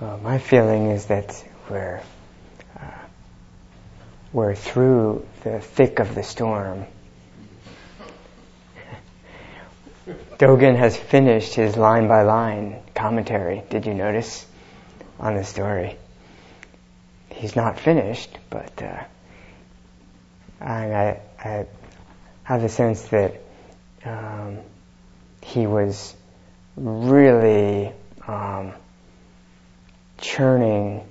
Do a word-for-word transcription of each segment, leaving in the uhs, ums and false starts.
Well, my feeling is that we're uh, we're through the thick of the storm. Dogen has finished his line-by-line commentary. Did you notice on the story? He's not finished, but uh, I, I have the sense that um, he was really um, churning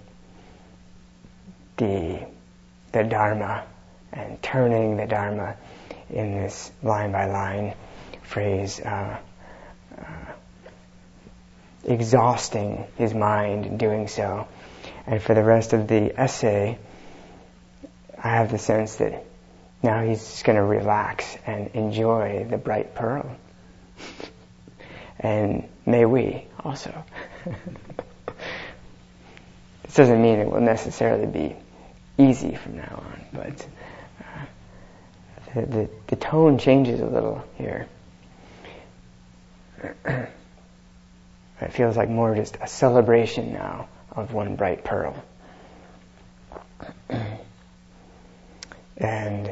the the Dharma and turning the Dharma in this line-by-line phrase, uh, uh, exhausting his mind in doing so. And for the rest of the essay, I have the sense that now he's just going to relax and enjoy the bright pearl. And may we also. This doesn't mean it will necessarily be easy from now on, but uh, the, the, the tone changes a little here. It feels like more just a celebration now of one bright pearl. And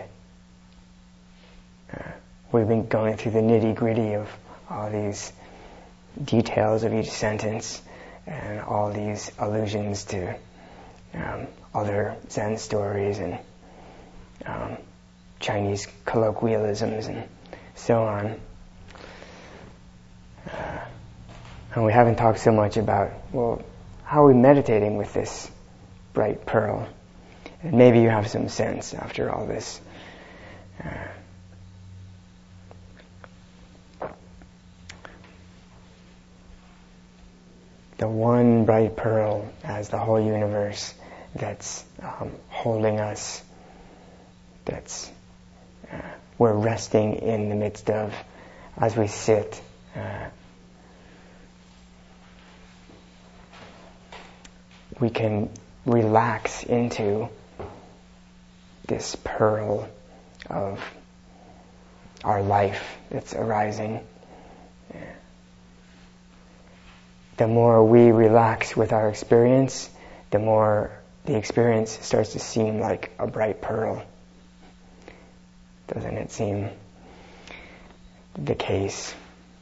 uh, we've been going through the nitty-gritty of all these details of each sentence and all these allusions to um, other Zen stories and um, Chinese colloquialisms and so on. Uh, and we haven't talked so much about, well, how are we meditating with this bright pearl? And maybe you have some sense after all this. Uh, the one bright pearl as the whole universe that's um, holding us, that's uh, we're resting in the midst of as we sit. Uh, we can relax into this pearl of our life that's arising. Yeah. The more we relax with our experience, the more the experience starts to seem like a bright pearl. Doesn't it seem the case?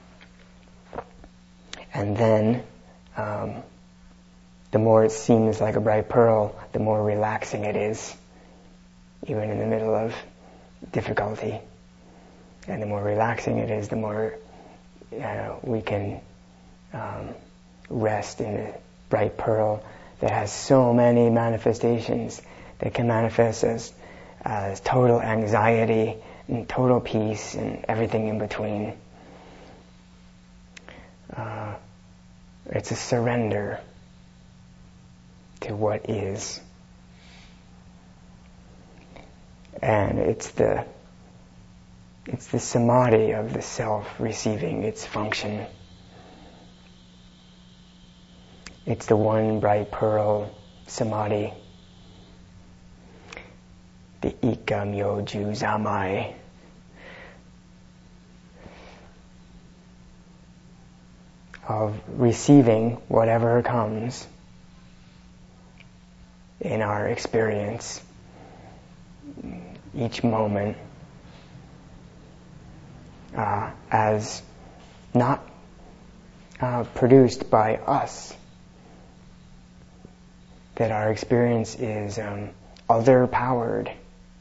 And then, um, the more it seems like a bright pearl, the more relaxing it is, even in the middle of difficulty. And the more relaxing it is, the more uh, we can um, rest in the bright pearl that has so many manifestations that can manifest as, as total anxiety and total peace and everything in between. Uh, it's a surrender to what is. And it's the it's the samadhi of the self receiving its function. It's the one bright pearl samadhi. The Ika Myoju Zamai. Of receiving whatever comes in our experience, each moment, uh, as not uh, produced by us. That our experience is um, other-powered.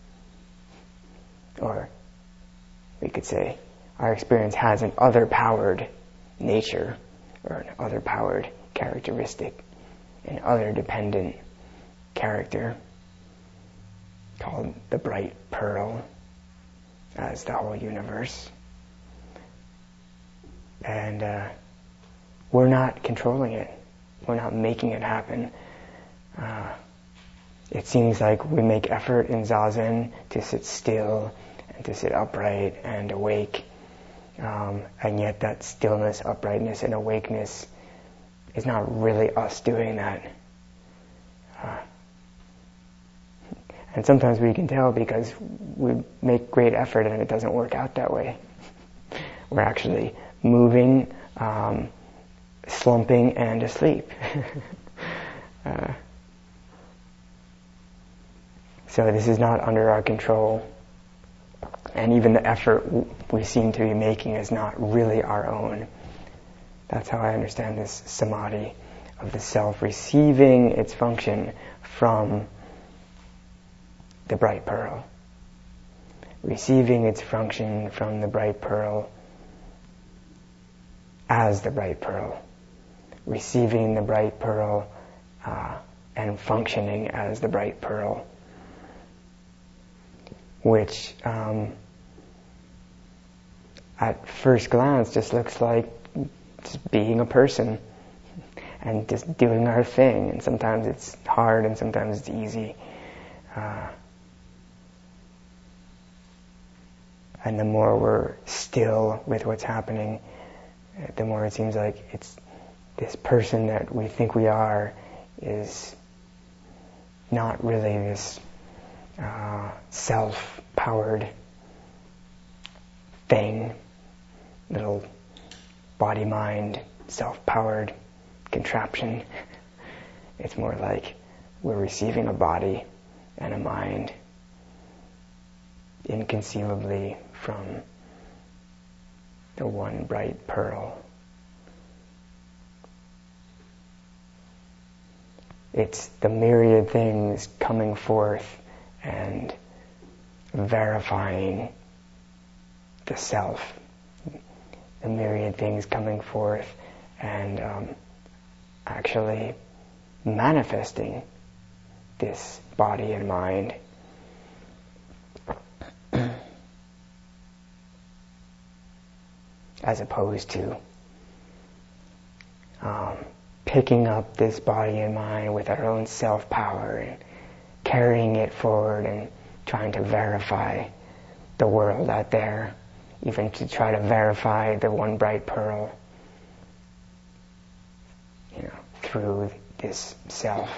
Or we could say our experience has an other-powered nature, or an other-powered characteristic, an other-dependent character called the bright pearl as the whole universe. And uh, we're not controlling it. We're not making it happen. Uh, it seems like we make effort in Zazen to sit still and to sit upright and awake. Um, and yet that stillness, uprightness, and awakeness is not really us doing that. Uh, and sometimes we can tell because we make great effort and it doesn't work out that way. We're actually moving, um, slumping, and asleep. Uh, so this is not under our control. And even the effort we seem to be making is not really our own. That's how I understand this samadhi of the self receiving its function from the bright pearl. Receiving its function from the bright pearl as the bright pearl. Receiving the bright pearl uh, and functioning as the bright pearl. Which um, at first glance just looks like just being a person and just doing our thing. And sometimes it's hard and sometimes it's easy. Uh, and the more we're still with what's happening, the more it seems like it's this person that we think we are is not really this uh, self-powered thing, little body-mind, self-powered contraption. It's more like we're receiving a body and a mind inconceivably from the one bright pearl. It's the myriad things coming forth and verifying the self. The myriad things coming forth and um, actually manifesting this body and mind. As opposed to um, picking up this body and mind with our own self-power and carrying it forward and trying to verify the world out there, even to try to verify the one bright pearl, you know, through this self.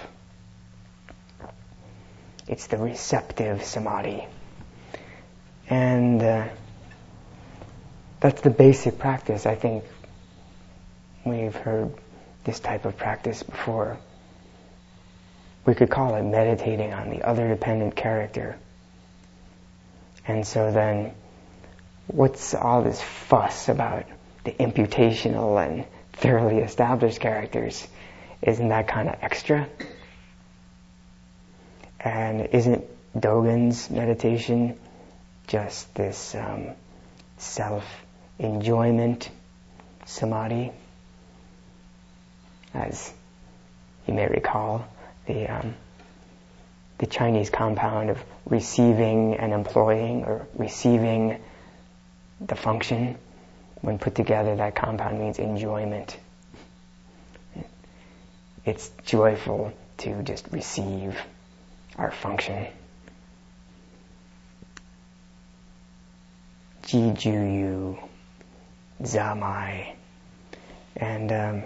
It's the receptive samadhi. And uh, that's the basic practice. I think we've heard this type of practice before. We could call it meditating on the other dependent character. And so then, what's all this fuss about the imputational and thoroughly established characters? Isn't that kind of extra? And isn't Dogen's meditation just this um, self-enjoyment samadhi? As you may recall, the um, the Chinese compound of receiving and employing, or receiving the function, when put together, that compound means enjoyment. It's joyful to just receive our function. Jijuyu, Zamai. And um,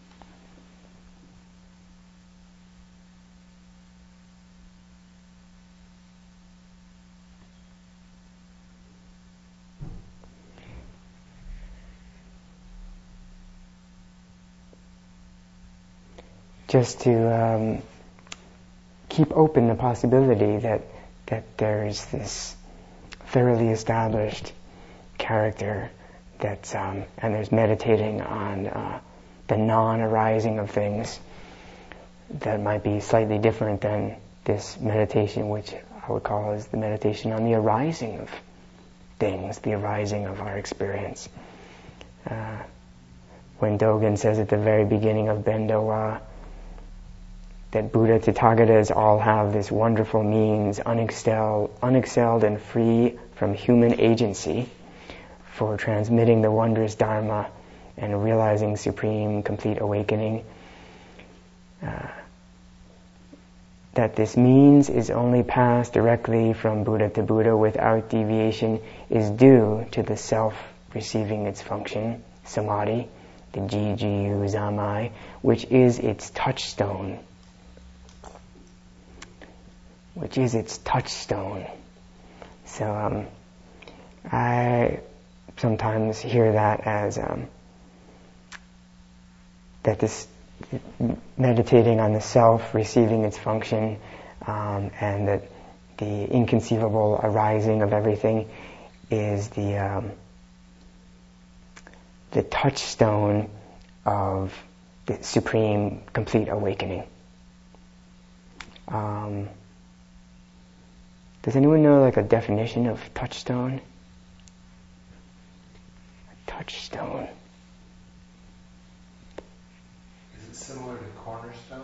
just to um, keep open the possibility that that there's this thoroughly established character that's um, and there's meditating on uh, the non-arising of things that might be slightly different than this meditation, which I would call is the meditation on the arising of things, the arising of our experience. Uh, when Dogen says at the very beginning of Bendowa that Buddha Tathagatas all have this wonderful means, unexcelled, unexcelled and free from human agency, for transmitting the wondrous Dharma and realizing supreme, complete awakening. Uh, that this means is only passed directly from Buddha to Buddha without deviation is due to the self receiving its function, samadhi, the Jijuyu Zamai, which is its touchstone. Which is its touchstone. So um, I sometimes hear that as um, that this meditating on the self receiving its function, um, and that the inconceivable arising of everything is the um, the touchstone of the supreme complete awakening. Um, does anyone know like a definition of touchstone? A touchstone. Is it similar to cornerstone?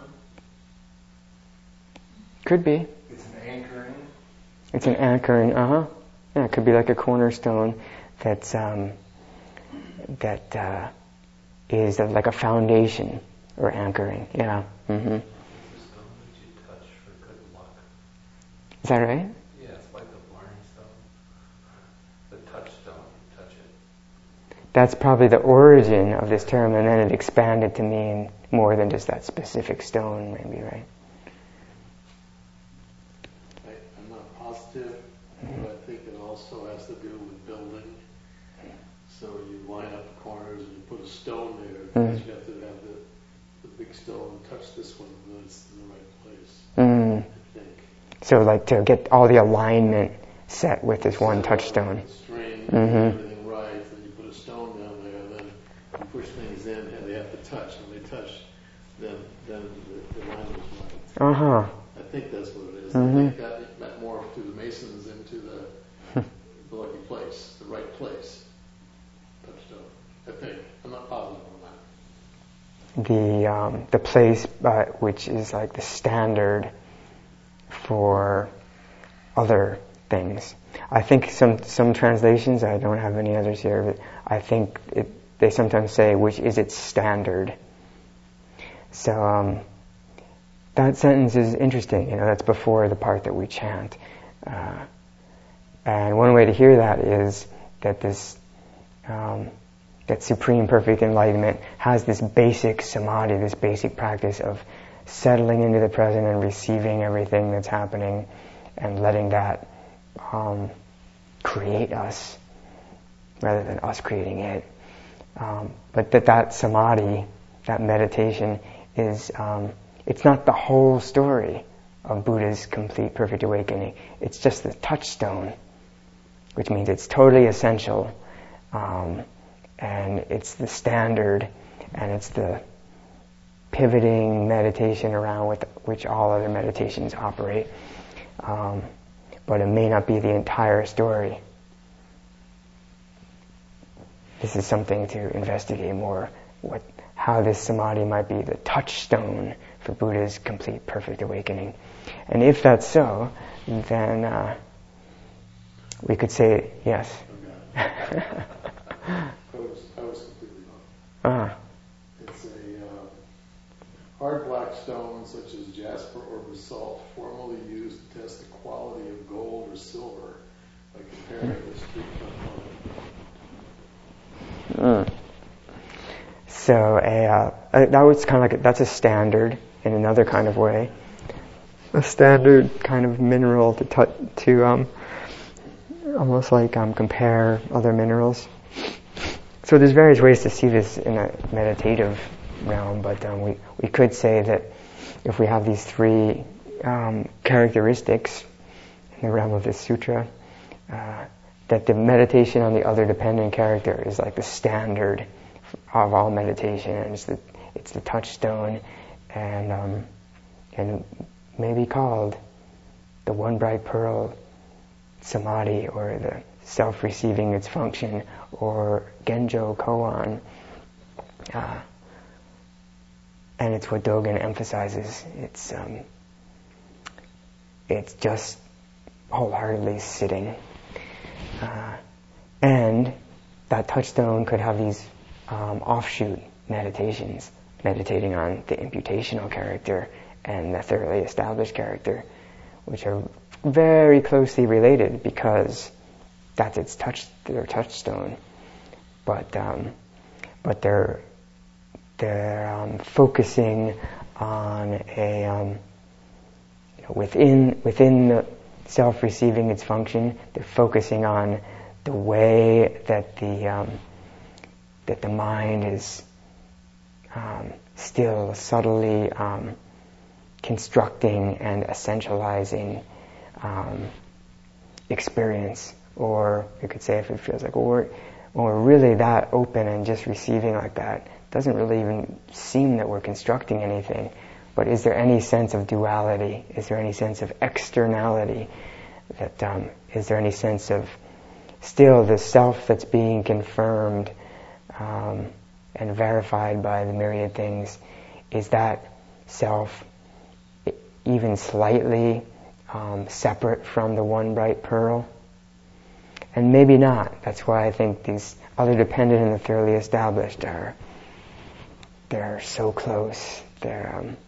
Could be. It's an anchoring. It's an anchoring. Uh huh. Yeah, it could be like a cornerstone that's um, that uh, is like a foundation or anchoring. Yeah. Mm-hmm. Is that right? Yeah, it's like a blind stone. The touchstone, you touch it. That's probably the origin of this term, and then it expanded to mean more than just that specific stone, maybe, right? I, I'm not positive, mm-hmm. but I think it also has to do with building. So you line up the corners and you put a stone there, because mm-hmm. you have to have the, the big stone touch this one, and then it's in the right place. Mm-hmm. I think. So like to get all the alignment set with this one touchstone. String, mm-hmm. everything right, and you put a stone down there, and then you push things in, and they have to touch. When they touch, then then the, the line is right. Uh huh. I think that's what it is. Mm-hmm. I think that, that morphed through the Masons into the the lucky place, the right place. Touchstone. I think. I'm not positive on that. The um, the place, uh, which is like the standard for other things. I think some some translations, I don't have any others here, but I think it, they sometimes say, which is its standard. So um, that sentence is interesting. You know, that's before the part that we chant. Uh, and one way to hear that is that this um, that supreme perfect enlightenment has this basic samadhi, this basic practice of settling into the present and receiving everything that's happening and letting that um, create us rather than us creating it. Um, but that that samadhi, that meditation, is um, it's not the whole story of Buddha's complete perfect awakening. It's just the touchstone, which means it's totally essential, um, and it's the standard, and it's the pivoting meditation around with which all other meditations operate. Um, but it may not be the entire story. This is something to investigate more, what, how this samadhi might be the touchstone for Buddha's complete perfect awakening. And if that's so, then uh, we could say, yes. Okay. I was, I was completely wrong. Uh-huh. It's a uh, hard black stone such as jasper or basalt, formerly used to test the quality of gold or silver by comparing it with street component. Mm. So a, uh, a, that was kind of like a, that's a standard in another kind of way. A standard kind of mineral to t- to um, almost like um, compare other minerals. So there's various ways to see this in a meditative realm, but um, we we could say that if we have these three um, characteristics in the realm of this sutra, uh, that the meditation on the other dependent character is like the standard of all meditation, and it's the it's the touchstone, and um, and may be called the one bright pearl samadhi, or the self receiving its function, or Genjo Koan. Uh, and it's what Dogen emphasizes. It's um, it's just wholeheartedly sitting. Uh, and that touchstone could have these um, offshoot meditations, meditating on the imputational character and the thoroughly established character, which are very closely related because that's its touch, their touchstone. But um, but they're they're um, focusing on a um, you know, within within the self receiving its function. They're focusing on the way that the um, that the mind is um, still subtly um, constructing and essentializing um, experience. Or you could say, if it feels like, well, we're, when we're really that open and just receiving like that, it doesn't really even seem that we're constructing anything. But is there any sense of duality? Is there any sense of externality? That um, is there any sense of still the self that's being confirmed um, and verified by the myriad things? Is that self even slightly um, separate from the one bright pearl? And maybe not. That's why I think these other dependent and the thoroughly established are they're so close. They're um,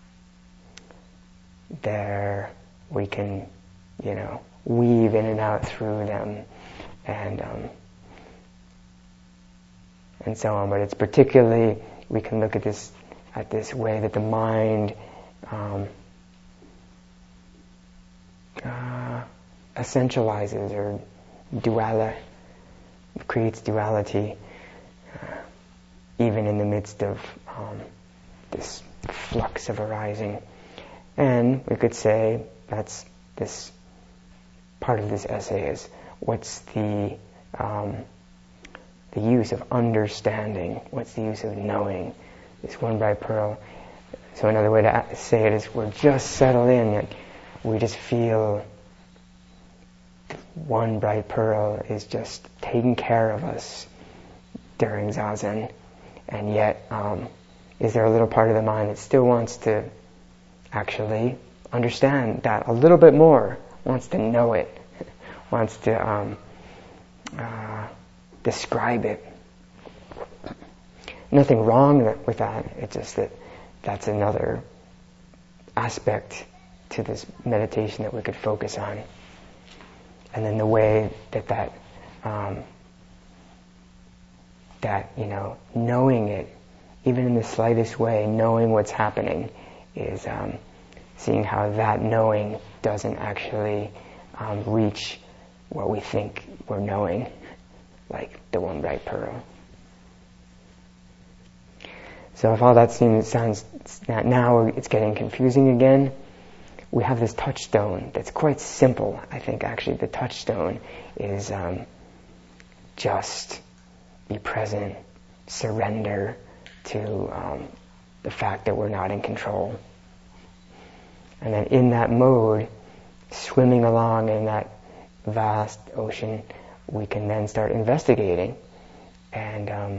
they're we can, you know, weave in and out through them, and um, and so on. But it's particularly we can look at this at this way that the mind um, uh, essentializes or duala creates duality, uh, even in the midst of um, this flux of arising. And we could say that's this part of this essay is what's the um, the use of understanding? What's the use of knowing this one bright pearl? So another way to say it is we're just settled in. Like we just feel one bright pearl is just taking care of us during Zazen, and yet um, is there a little part of the mind that still wants to actually understand that a little bit more, wants to know it, wants to um, uh, describe it. Nothing wrong with that, it's just that that's another aspect to this meditation that we could focus on. And then the way that that, um, that, you know, knowing it, even in the slightest way, knowing what's happening, is um, seeing how that knowing doesn't actually um, reach what we think we're knowing, like the one bright pearl. So if all that seems sounds now it's getting confusing again, we have this touchstone that's quite simple. I think actually the touchstone is um, just be present, surrender to um, the fact that we're not in control. And then in that mode, swimming along in that vast ocean, we can then start investigating and um,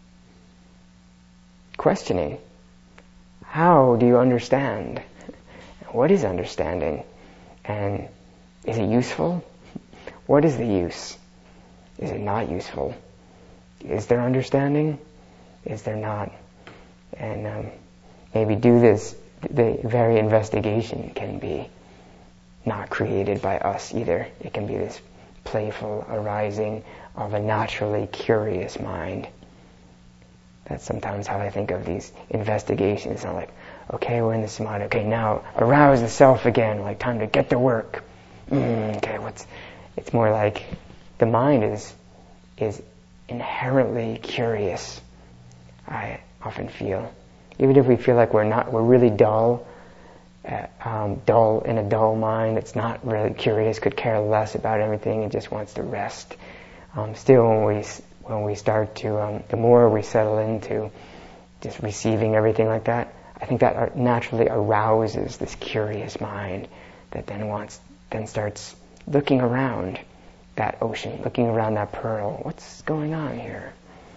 questioning. How do you understand? What is understanding? And is it useful? What is the use? Is it not useful? Is there understanding? Is there not? And um, maybe do this, the very investigation can be not created by us either. It can be this playful arising of a naturally curious mind. That's sometimes how I think of these investigations. I'm like, okay, we're in the samadhi. Okay, now arouse the self again. Like, time to get to work. Mm, okay, what's? It's more like the mind is is inherently curious. I often feel, even if we feel like we're not, we're really dull, uh, um, dull in a dull mind that's not really curious, could care less about everything, and just wants to rest. Um, still, when we when we start to, um, the more we settle into just receiving everything like that, I think that naturally arouses this curious mind that then wants, then starts looking around that ocean, looking around that pearl. What's going on here?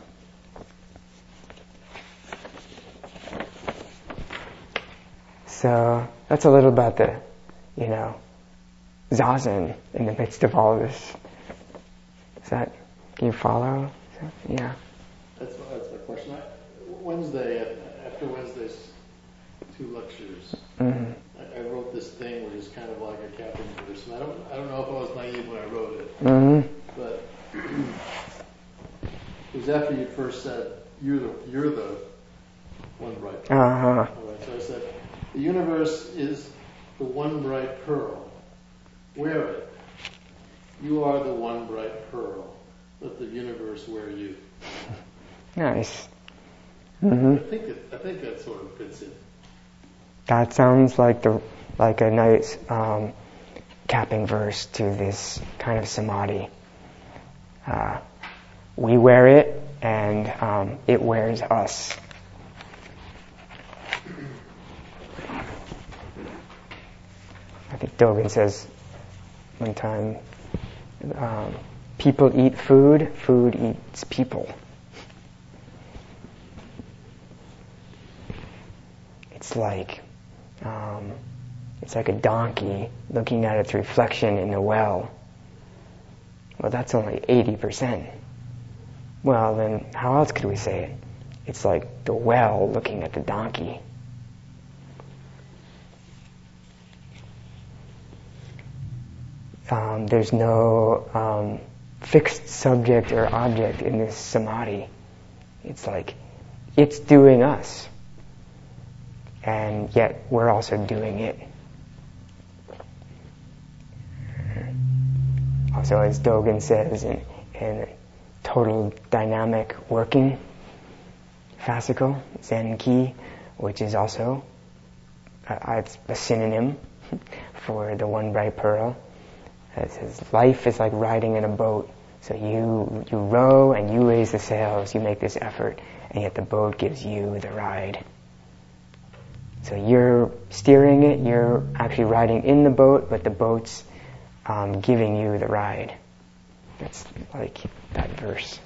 So that's a little about the, you know, zazen in the midst of all this. Is that, can you follow? Yeah. That's, that's my question. I, Wednesday, after Wednesday's two lectures, Mm-hmm. I, I wrote this thing which is kind of like a Captain Person. I don't, I don't know if I was naive when I wrote it, Mm-hmm. but it was after you first said you're the you're the one bright pearl. Uh-huh. All right, so I said the universe is the one bright pearl. Wear it. You are the one bright pearl. Let the universe wear you. Nice. Mm-hmm. I think it, I think that sort of fits in. That sounds like the like a nice um, capping verse to this kind of samadhi. Uh, we wear it, and um, it wears us. I think Dogen says one time, um, people eat food, food eats people. It's like um, it's like a donkey looking at its reflection in a well. Well, that's only eighty percent. Well, then how else could we say it? It's like the well looking at the donkey. Um, there's no um, fixed subject or object in this samadhi. It's like it's doing us, and yet we're also doing it. Also, as Dogen says, in, in total dynamic working, fascicle, Zen-ki, which is also uh, it's a synonym for the one bright pearl. It says life is like riding in a boat. So you you row and you raise the sails, you make this effort, and yet the boat gives you the ride. So you're steering it, you're actually riding in the boat, but the boat's um, giving you the ride. That's like that verse.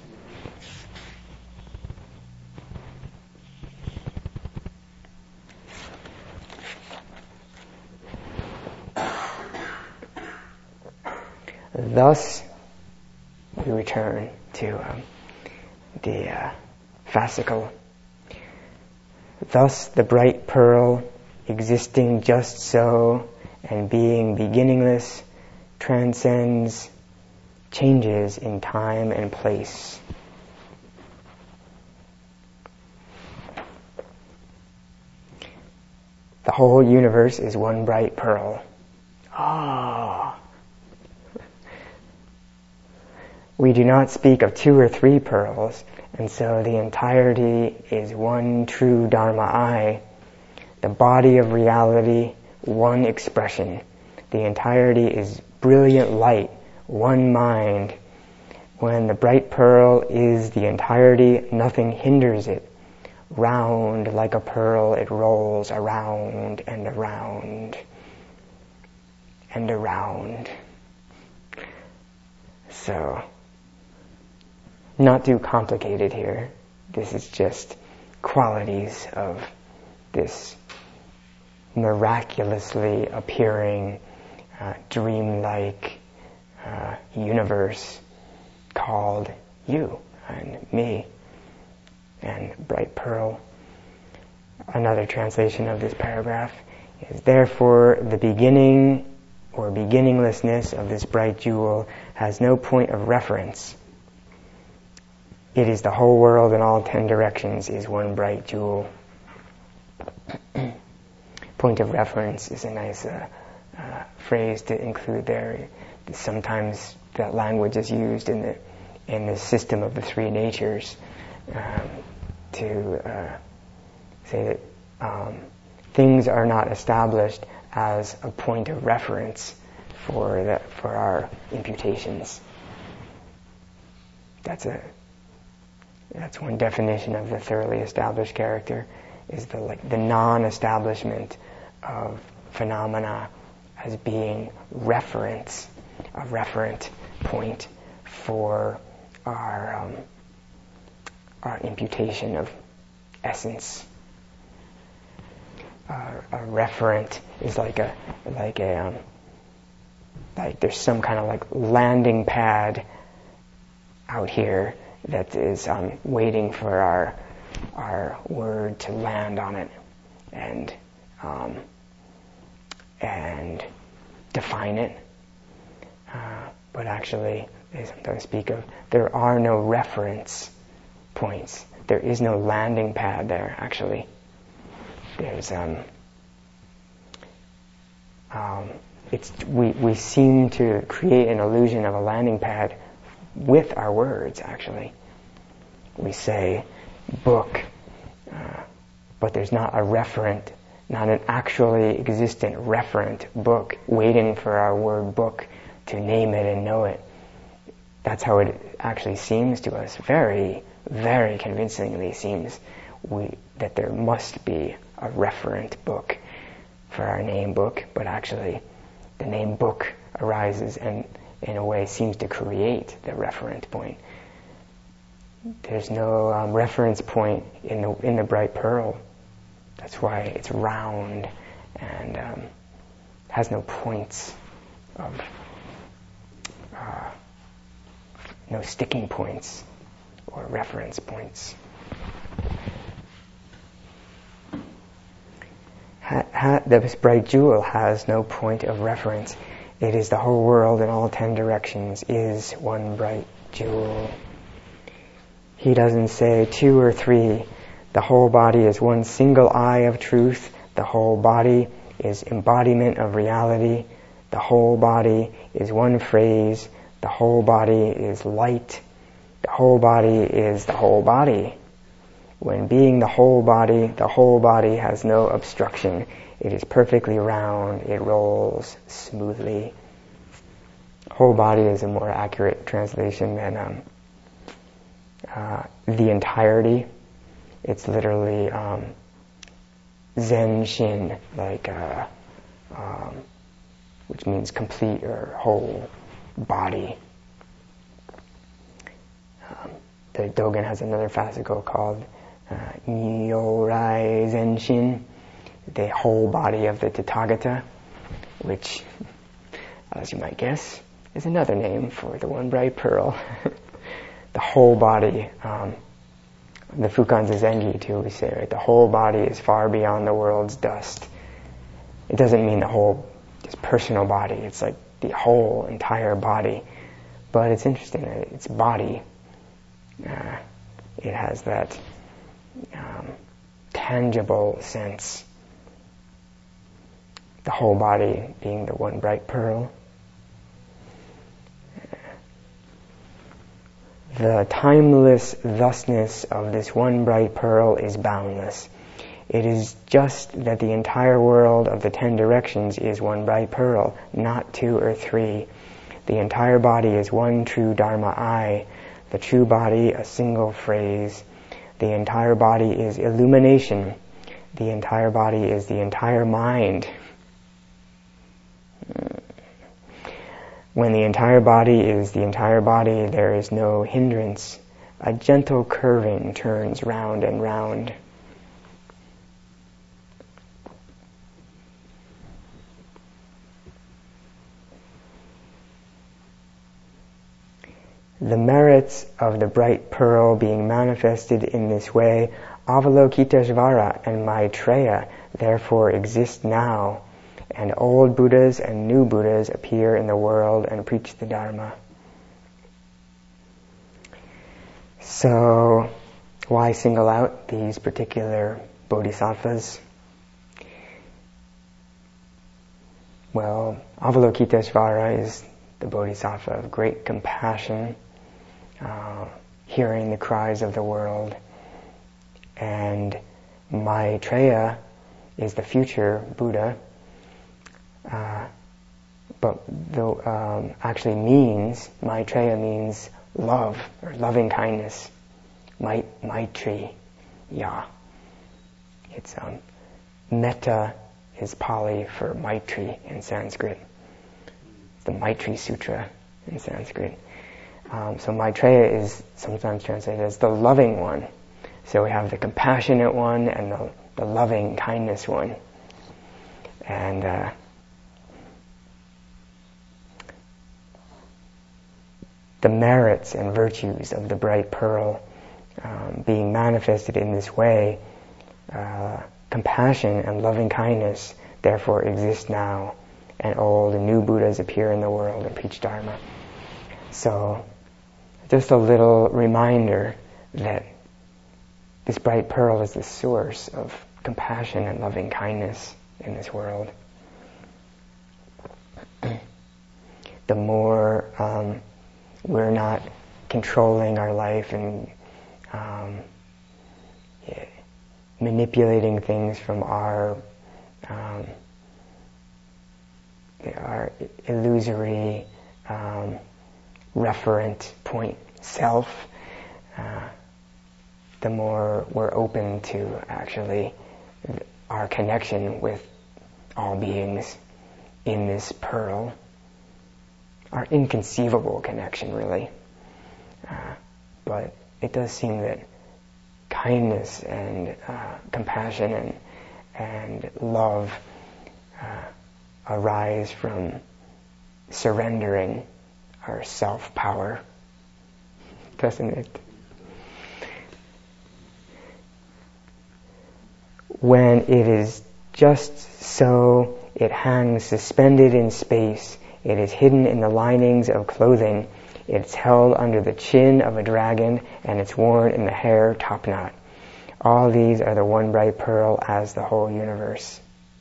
Thus, we return to um, the uh, fascicle. Thus, the bright pearl, existing just so, and being beginningless, transcends changes in time and place. The whole universe is one bright pearl. Ah. We do not speak of two or three pearls, and so the entirety is one true Dharma I, the body of reality, one expression. The entirety is brilliant light, one mind. When the bright pearl is the entirety, nothing hinders it. Round like a pearl, it rolls around and around and around. So, not too complicated here. This is just qualities of this miraculously appearing, uh, dreamlike uh, universe called you and me and bright pearl. Another translation of this paragraph is, therefore the beginning or beginninglessness of this bright jewel has no point of reference. It is the whole world in all ten directions is one bright jewel. Point of reference is a nice uh, uh, phrase to include there. Sometimes that language is used in the in the system of the three natures um, to uh, say that um, things are not established as a point of reference for the, for our imputations. That's a That's one definition of the thoroughly established character, is the like the non-establishment of phenomena as being reference, a referent point for our um, our imputation of essence. Uh, a referent is like a like a um, like there's some kind of like landing pad out here that is um, waiting for our our word to land on it and um, and define it. Uh, but actually, they sometimes speak of there are no reference points. There is no landing pad there. Actually, there's um, um, it's we we seem to create an illusion of a landing pad with our words. Actually, we say book, Uh, but there's not a referent, not an actually existent referent book waiting for our word book to name it and know it. That's how it actually seems to us. Very, very convincingly seems we, that there must be a referent book for our name book, but actually the name book arises and in a way seems to create the referent point. There's no um, reference point in the in the bright pearl. That's why it's round and um, has no points of uh, no sticking points or reference points. Ha, ha, this bright jewel has no point of reference. It is the whole world in all ten directions is one bright jewel. He doesn't say two or three. The whole body is one single eye of truth. The whole body is embodiment of reality. The whole body is one phrase. The whole body is light. The whole body is the whole body. When being the whole body, the whole body has no obstruction. It is perfectly round. It rolls smoothly. Whole body is a more accurate translation than um, uh, the entirety. It's literally um, Zen Shin, like, uh, um, which means complete or whole body. Um, the Dogen has another fascicle called uh, Nyorai Zen Shin, the whole body of the Tathagata, which, as you might guess, is another name for the one bright pearl. The whole body. Um, the Fukan Zazengi too, we say, right? The whole body is far beyond the world's dust. It doesn't mean the whole, just personal body. It's like the whole entire body. But it's interesting that it's body. Uh, it has that um, tangible sense. The whole body being the one bright pearl. The timeless thusness of this one bright pearl is boundless. It is just that the entire world of the ten directions is one bright pearl, not two or three. The entire body is one true Dharma I, the true body a single phrase. The entire body is illumination. The entire body is the entire mind. When the entire body is the entire body, there is no hindrance. A gentle curving turns round and round. The merits of the bright pearl being manifested in this way, Avalokiteshvara and Maitreya therefore exist now, and old Buddhas and new Buddhas appear in the world and preach the Dharma. So, why single out these particular bodhisattvas? Well, Avalokiteshvara is the bodhisattva of great compassion, uh, hearing the cries of the world, and Maitreya is the future Buddha. Uh, but though um, actually means, Maitreya means love, or loving kindness. Mait, Maitri, ya. It's um, metta is Pali for Maitri in Sanskrit. It's the Maitri Sutra in Sanskrit. Um, so Maitreya is sometimes translated as the loving one. So we have the compassionate one and the, the loving kindness one. And uh, the merits and virtues of the bright pearl um, being manifested in this way, uh, compassion and loving kindness therefore exist now, and old and new Buddhas appear in the world and preach Dharma. So, just a little reminder that this bright pearl is the source of compassion and loving kindness in this world. The more um, we're not controlling our life and um, yeah, manipulating things from our um, our illusory um, referent point self, uh, the more we're open to actually our connection with all beings in this pearl, our inconceivable connection really. Uh, but it does seem that kindness and uh, compassion and and love uh, arise from surrendering our self-power, doesn't it? When it is just so, it hangs suspended in space. It is hidden in the linings of clothing. It's held under the chin of a dragon, and it's worn in the hair topknot. All these are the one bright pearl as the whole universe.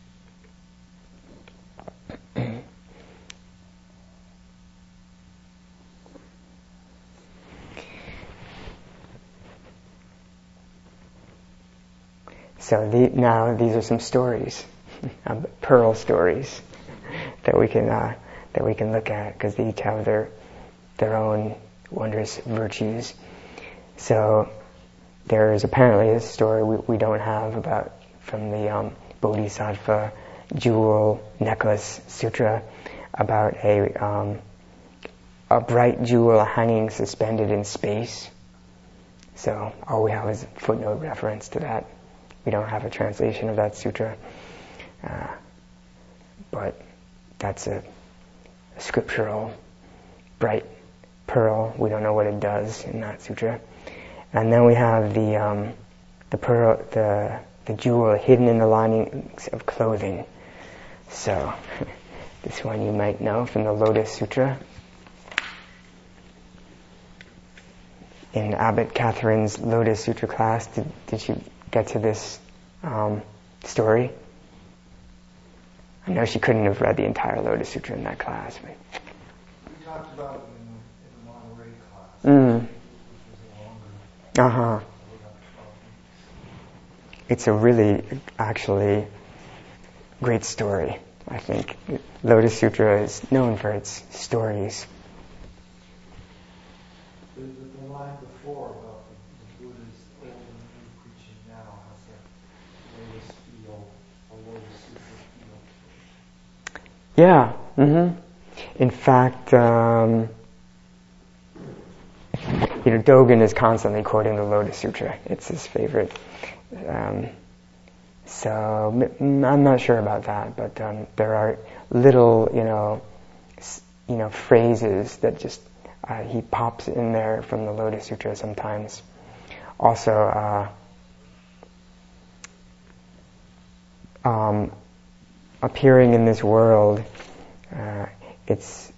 So the, now these are some stories, um, pearl stories that we can uh, that we can look at, because they each have their their own wondrous virtues. So there is apparently a story we, we don't have about from the um, Bodhisattva Jewel Necklace Sutra about a um, a bright jewel hanging suspended in space. So all we have is a footnote reference to that. We don't have a translation of that sutra, uh, but that's a, a scriptural bright pearl. We don't know what it does in that sutra. And then we have the um, the pearl, the the jewel hidden in the linings of clothing. So this one you might know from the Lotus Sutra. In Abbot Catherine's Lotus Sutra class, did, did you get to this um, story? I know she couldn't have read the entire Lotus Sutra in that class. But We talked about it in, in the Monterey class, mm. which was a longer, Uh-huh. about twelve weeks. It's a really, actually, great story, I think. Lotus Sutra is known for its stories. The, the, the line before about the, the Buddha's old and new preaching now has a lotus feel, a lotus sutra feel. Yeah. Mm-hmm. In fact, um, you know, Dogen is constantly quoting the Lotus Sutra. It's his favorite. Um, so m- I'm not sure about that, but um, there are little, you know, s- you know, phrases that just uh, he pops in there from the Lotus Sutra sometimes. Also, uh, um, appearing in this world, uh, it's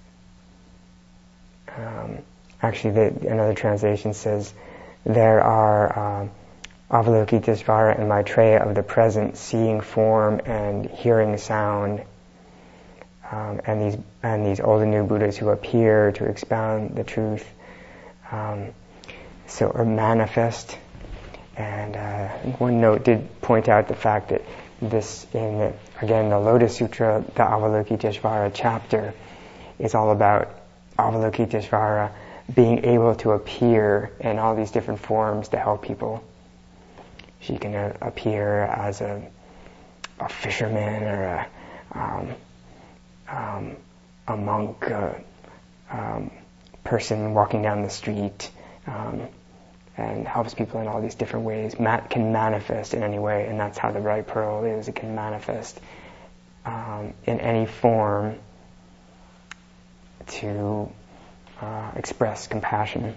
um, actually the, another translation says there are uh, Avalokitesvara and Maitreya of the present, seeing form and hearing sound, um, and these and these old and new Buddhas who appear to expound the truth, um, so are manifest. And uh, one note did point out the fact that this, in the, again, the Lotus Sutra, the Avalokitesvara chapter, is all about Avalokitesvara being able to appear in all these different forms to help people. She can uh, appear as a, a fisherman or a, um, um, a monk, a um, person walking down the street, um, and helps people in all these different ways, Ma- can manifest in any way, and that's how the bright pearl is. It can manifest um, in any form to uh, express compassion.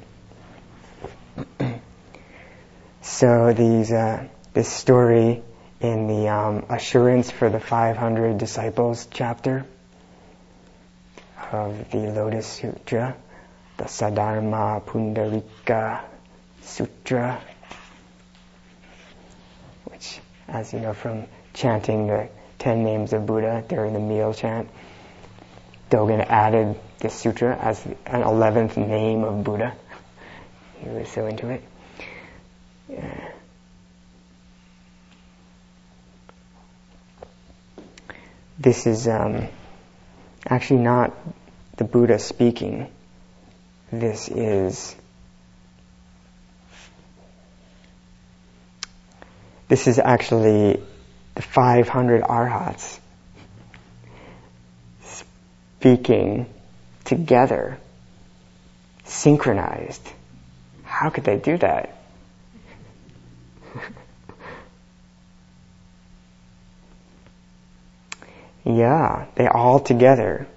So these, uh, this story in the um, Assurance for the five hundred Disciples chapter of the Lotus Sutra, the Saddharma Pundarika Sutra, which, as you know from chanting the ten names of Buddha during the meal chant, Dogen added this sutra as an eleventh name of Buddha. He was so into it. Yeah. this is um, actually not the Buddha speaking. This is this is actually the five hundred arhats speaking together, synchronized. How could they do that? Yeah, they all together,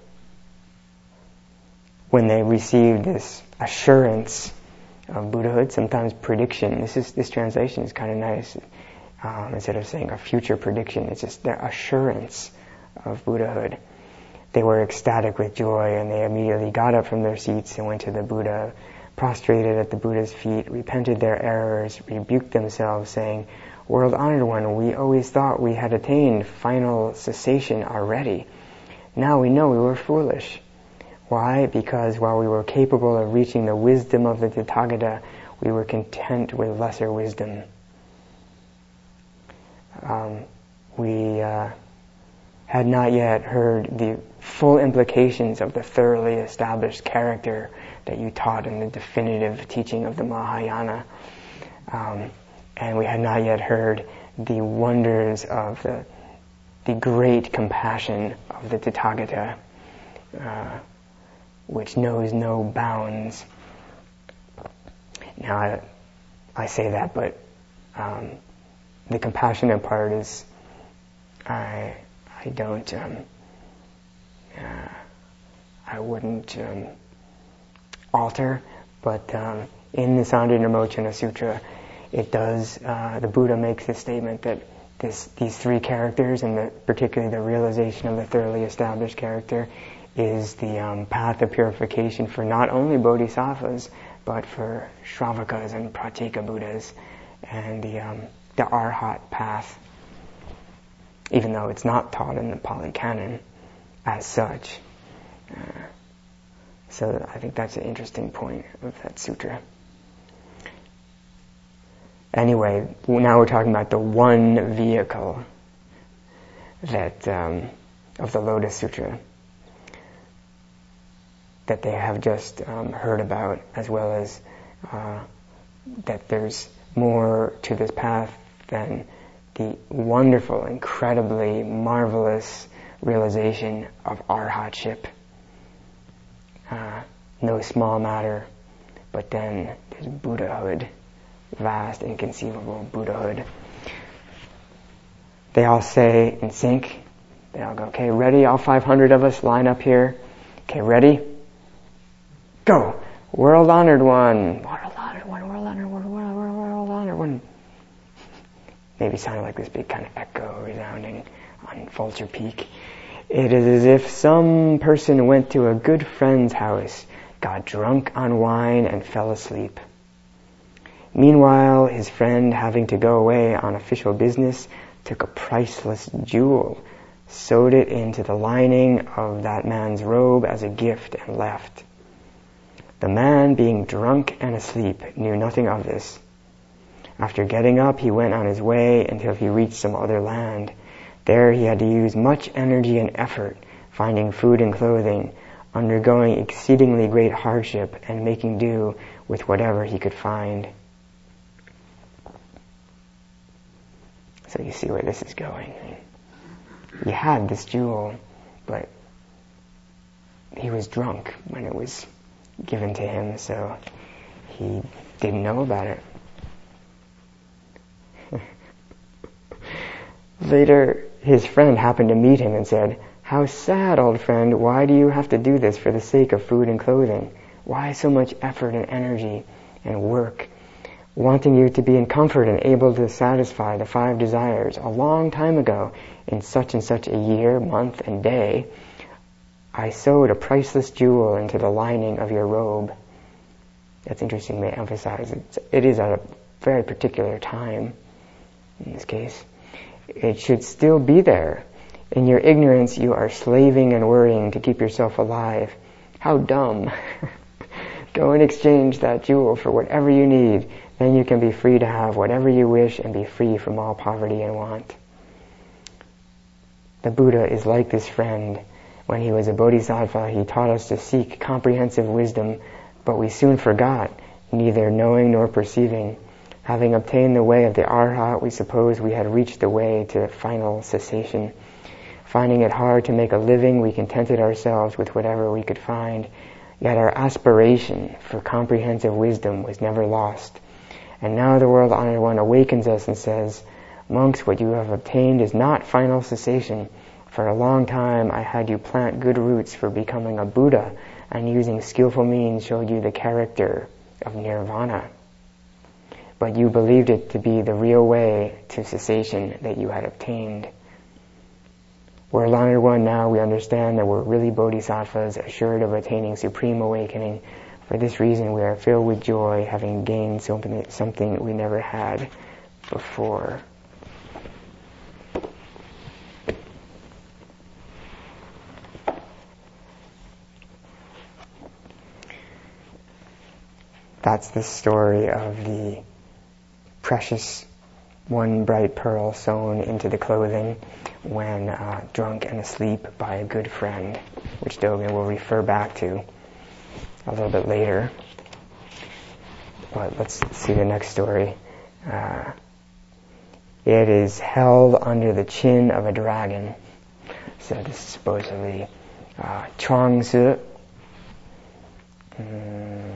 when they received this assurance of Buddhahood, sometimes prediction. This is this translation is kind of nice. Um, instead of saying a future prediction, it's just their assurance of Buddhahood. They were ecstatic with joy, and they immediately got up from their seats and went to the Buddha, prostrated at the Buddha's feet, repented their errors, rebuked themselves, saying, "World Honored One, we always thought we had attained final cessation already. Now we know we were foolish. Why? Because while we were capable of reaching the wisdom of the Tathagata, we were content with lesser wisdom." Um, we uh, had not yet heard the full implications of the thoroughly established character that you taught in the definitive teaching of the Mahayana. Um, and we had not yet heard the wonders of the, the great compassion of the Tathagata, uh, which knows no bounds. Now, I, I say that, but um, the compassionate part is, I I don't, um, uh, I wouldn't um, alter, but um, in the Sandhya-Nirmochana Sutra, it does, uh, the Buddha makes the statement that this, these three characters, and the, particularly the realization of the thoroughly established character, is the um, path of purification for not only bodhisattvas, but for Shravakas and Pratyeka Buddhas, and the um, the Arhat path, even though it's not taught in the Pali Canon as such. Uh, so I think that's an interesting point of that sutra. Anyway, now we're talking about the one vehicle that um, of the Lotus Sutra that they have just um, heard about, as well as uh, that there's more to this path than the wonderful, incredibly marvelous realization of arhatship. Uh, no small matter, but then there's Buddhahood, vast, inconceivable Buddhahood. They all say in sync, they all go, okay, ready? All five hundred of us line up here. Okay, ready? Go! World Honored One! World Honored One, World Honored One, World, world, world Honored One. Maybe sounded like this big kind of echo resounding on Vulture Peak. It is as if some person went to a good friend's house, got drunk on wine, and fell asleep. Meanwhile, his friend, having to go away on official business, took a priceless jewel, sewed it into the lining of that man's robe as a gift, and left. The man, being drunk and asleep, knew nothing of this. After getting up, he went on his way until he reached some other land. There he had to use much energy and effort, finding food and clothing, undergoing exceedingly great hardship, and making do with whatever he could find. So you see where this is going. He had this jewel, but he was drunk when it was given to him, so he didn't know about it. Later, his friend happened to meet him and said, "How sad, old friend, why do you have to do this for the sake of food and clothing? Why so much effort and energy and work? Wanting you to be in comfort and able to satisfy the five desires, a long time ago, in such and such a year, month, and day, I sewed a priceless jewel into the lining of your robe." That's interesting, they emphasize it. It is at a very particular time, in this case. It should still be there. In your ignorance, you are slaving and worrying to keep yourself alive. How dumb. Go and exchange that jewel for whatever you need. Then you can be free to have whatever you wish and be free from all poverty and want. The Buddha is like this friend. When he was a bodhisattva, he taught us to seek comprehensive wisdom, but we soon forgot, neither knowing nor perceiving. Having obtained the way of the Arhat, we suppose we had reached the way to final cessation. Finding it hard to make a living, we contented ourselves with whatever we could find. Yet our aspiration for comprehensive wisdom was never lost. And now the World Honored One awakens us and says, "Monks, what you have obtained is not final cessation. For a long time I had you plant good roots for becoming a Buddha, and using skillful means showed you the character of nirvana. But you believed it to be the real way to cessation that you had obtained. We're Honored One now, we understand that we're really bodhisattvas, assured of attaining supreme awakening. For this reason we are filled with joy, having gained something, something we never had before." That's the story of the precious one bright pearl sewn into the clothing when uh, drunk and asleep by a good friend, which Dogen will refer back to a little bit later. But let's see the next story. Uh, it is held under the chin of a dragon. So this is supposedly uh, Chuang-Tzu, um,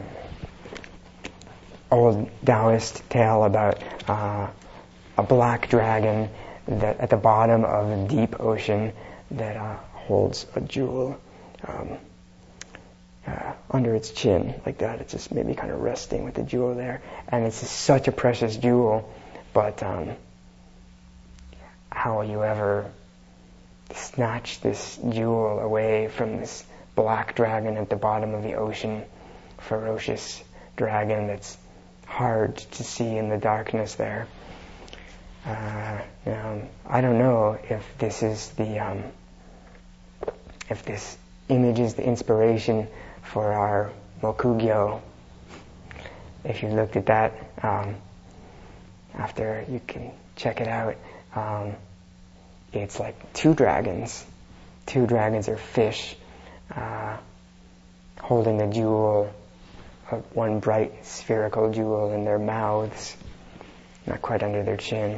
old Taoist tale about uh, a black dragon that at the bottom of a deep ocean that uh, holds a jewel um, uh, under its chin, like that. It's just maybe kind of resting with the jewel there, and it's just such a precious jewel. But um, how will you ever snatch this jewel away from this black dragon at the bottom of the ocean, ferocious dragon that's hard to see in the darkness there? Uh, um, I don't know if this is the um, if this image is the inspiration for our Mokugyo. If you looked at that, um, after you can check it out. Um, it's like two dragons. Two dragons are fish uh, holding a jewel, uh, one bright spherical jewel in their mouths, not quite under their chin.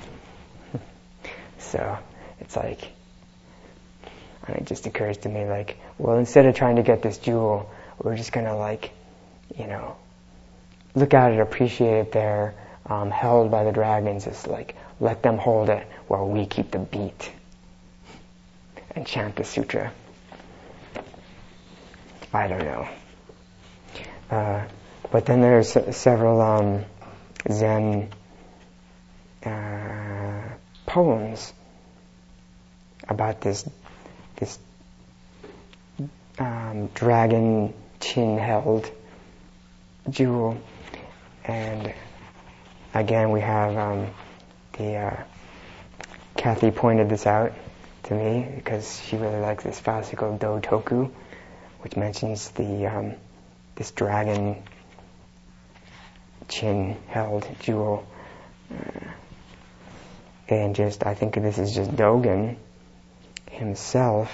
So it's like, and it just occurs to me like, well, instead of trying to get this jewel, we're just going to like, you know, look at it, appreciate it there, um, held by the dragons. Just like, let them hold it while we keep the beat and chant the sutra. I don't know. Uh, but then there's s- several um, Zen uh, poems about this this um, dragon chin-held jewel, and again we have um, the uh, Kathy pointed this out to me because she really likes this fascicle Dotoku, which mentions the um, this dragon chin-held jewel, uh, and just I think this is just Dogen himself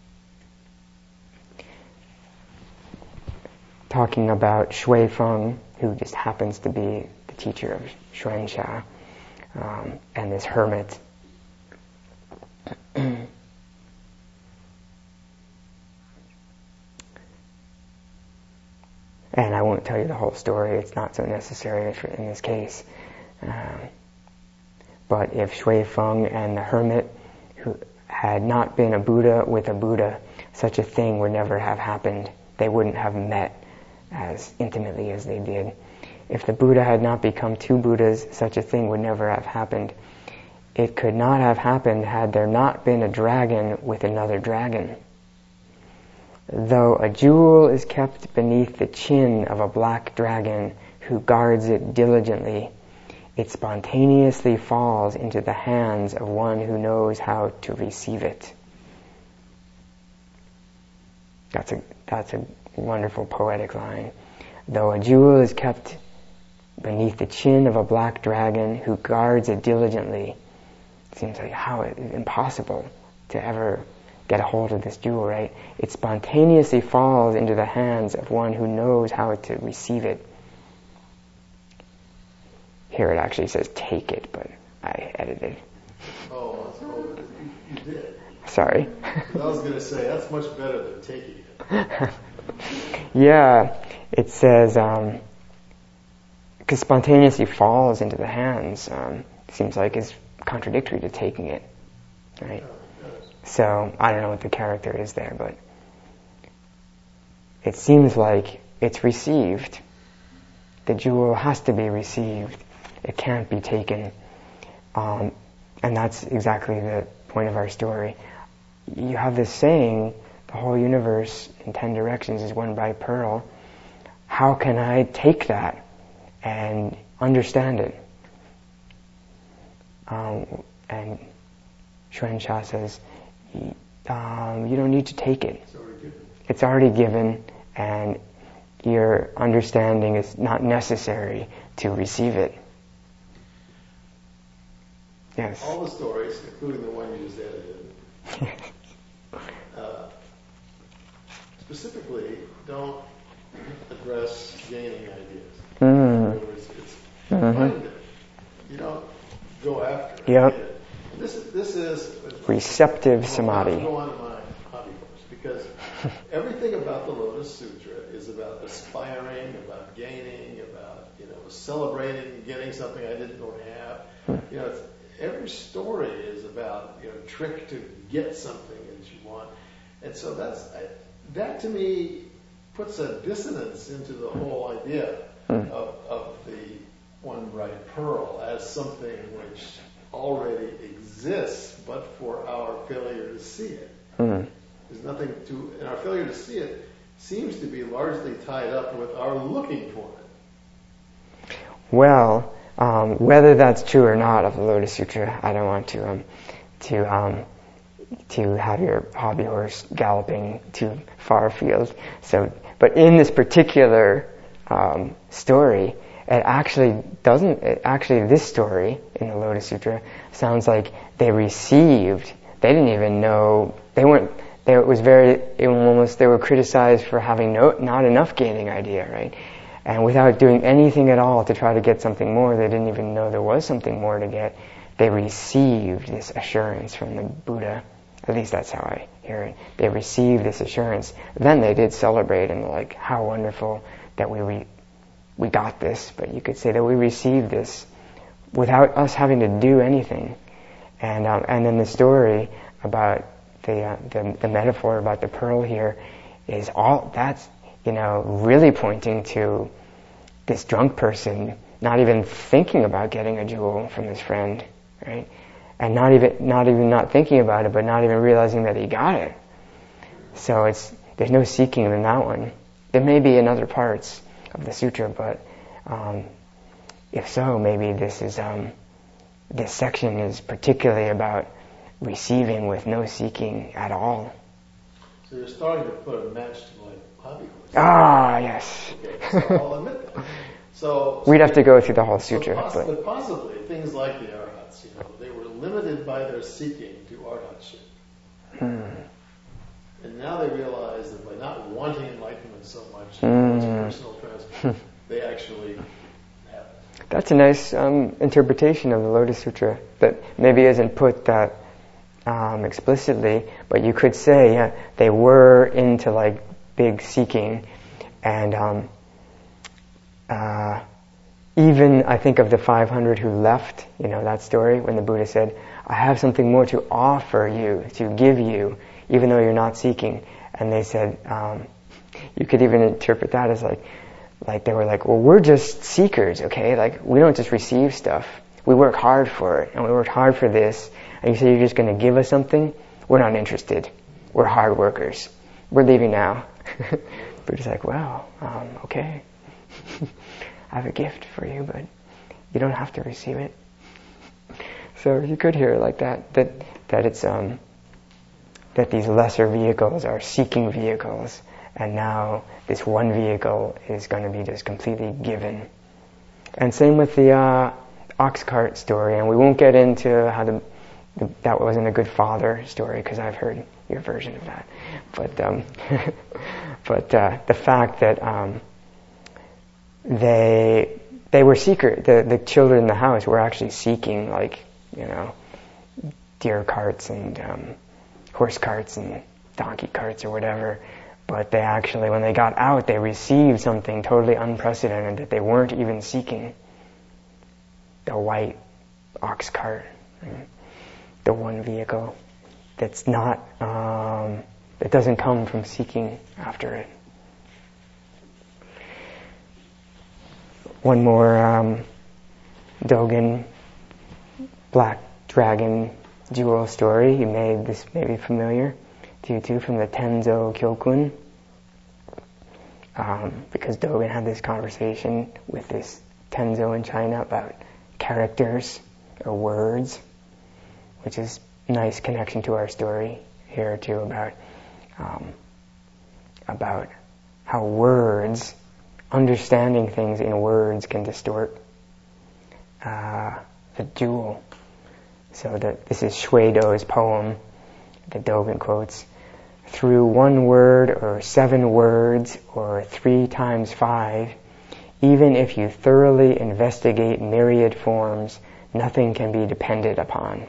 talking about Shui Feng, who just happens to be the teacher of Xuanxia, um, and this hermit. And I won't tell you the whole story, it's not so necessary in this case. Um, but if Shui Feng and the hermit who had not been a Buddha with a Buddha, such a thing would never have happened. They wouldn't have met as intimately as they did. If the Buddha had not become two Buddhas, such a thing would never have happened. It could not have happened had there not been a dragon with another dragon. Though a jewel is kept beneath the chin of a black dragon who guards it diligently, it spontaneously falls into the hands of one who knows how to receive it. That's a that's a wonderful poetic line. Though a jewel is kept beneath the chin of a black dragon who guards it diligently, it seems like how it, impossible to ever get a hold of this jewel, right? It spontaneously falls into the hands of one who knows how to receive it. Here it actually says take it, but I edited. Oh, so you, you did. Sorry. I was going to say, that's much better than taking it. Yeah, it says, um, because spontaneously falls into the hands, um, seems like is contradictory to taking it, right? So, I don't know what the character is there, but it seems like it's received. The jewel has to be received. It can't be taken. Um, and that's exactly the point of our story. You have this saying, the whole universe in ten directions is one bright pearl. How can I take that and understand it? Um, and Xuan Sha says, um, you don't need to take it. It's already given. It's already given, and your understanding is not necessary to receive it. Yes. All the stories, including the one you just edited, uh, specifically don't address gaining ideas. Mm. In other words, it's Mm-hmm. find it. You don't go after it. Yep. Get it. This is this is Receptive well, samadhi. I'll go on to my hobby horse because everything about the Lotus Sutra is about aspiring, about gaining, about you know celebrating, getting something I didn't know to have. You know, it's, every story is about you know trick to get something that you want, and so that's I, that to me puts a dissonance into the whole idea Mm. of, of the one bright pearl as something which already exists, but for our failure to see it. Mm. There's nothing to, and our failure to see it seems to be largely tied up with our looking for it. Well, um, whether that's true or not of the Lotus Sutra, I don't want to um, to um, to have your hobby horse galloping too far afield. So, but in this particular um, story, it actually doesn't. It actually, this story in the Lotus Sutra sounds like they received. They didn't even know. They weren't. They, it was very. It almost. They were criticized for having no, not enough gaining idea, right? And without doing anything at all to try to get something more, they didn't even know there was something more to get. They received this assurance from the Buddha. At least that's how I hear it. They received this assurance. Then they did celebrate and like, how wonderful that we re- we got this. But you could say that we received this without us having to do anything. And um, and then the story about the, uh, the the metaphor about the pearl here is all that's you know really pointing to this drunk person not even thinking about getting a jewel from his friend, right? And not even not even not thinking about it, but not even realizing that he got it. So it's there's no seeking in that one. There may be in other parts of the sutra, but um, if so, maybe this is um, this section is particularly about receiving with no seeking at all. So you're starting to put a match to my hobby horse. Ah, yes. Okay, so I'll admit that. So We'd have to go through the whole sutra, so poss- but but possibly things like the arhats, you know, they were limited by their seeking to arhatship. hmm. And now they realize that by not wanting enlightenment so much, Mm. as personal transfer, they actually have it. That's a nice um, interpretation of the Lotus Sutra that maybe isn't put that um, explicitly, but you could say yeah, they were into like big seeking, and um, uh, even I think of the five hundred who left, you know, that story when the Buddha said, I have something more to offer you, to give you, even though you're not seeking. And they said, um, you could even interpret that as like, like they were like, well, we're just seekers, okay? Like, we don't just receive stuff. We work hard for it, and we worked hard for this. And you say you're just going to give us something? We're not interested. We're hard workers. We're leaving now. Buddha's like, well, um, okay. I have a gift for you, but you don't have to receive it. So you could hear it like that, that, that it's, um, that these lesser vehicles are seeking vehicles, and now this one vehicle is going to be just completely given. And same with the uh, ox cart story, and we won't get into how the the, that wasn't a good father story, because I've heard your version of that. But um, but uh, the fact that um, they they were secret, the the children in the house were actually seeking, like, you know, deer carts and um, horse carts and donkey carts or whatever. But they actually, when they got out, they received something totally unprecedented that they weren't even seeking. The white ox cart, right? The one vehicle that's not, um, that doesn't come from seeking after it. One more um, Dogen black dragon jewel story. You made this maybe familiar to you too, from the Tenzo Kyokun. Um, because Dogen had this conversation with this Tenzo in China about characters or words, which is a nice connection to our story here too, about um, about how words, understanding things in words, can distort uh, the jewel. So that this is Shui Do's poem that Dogen quotes. Through one word or seven words or three times five, even if you thoroughly investigate myriad forms, nothing can be depended upon.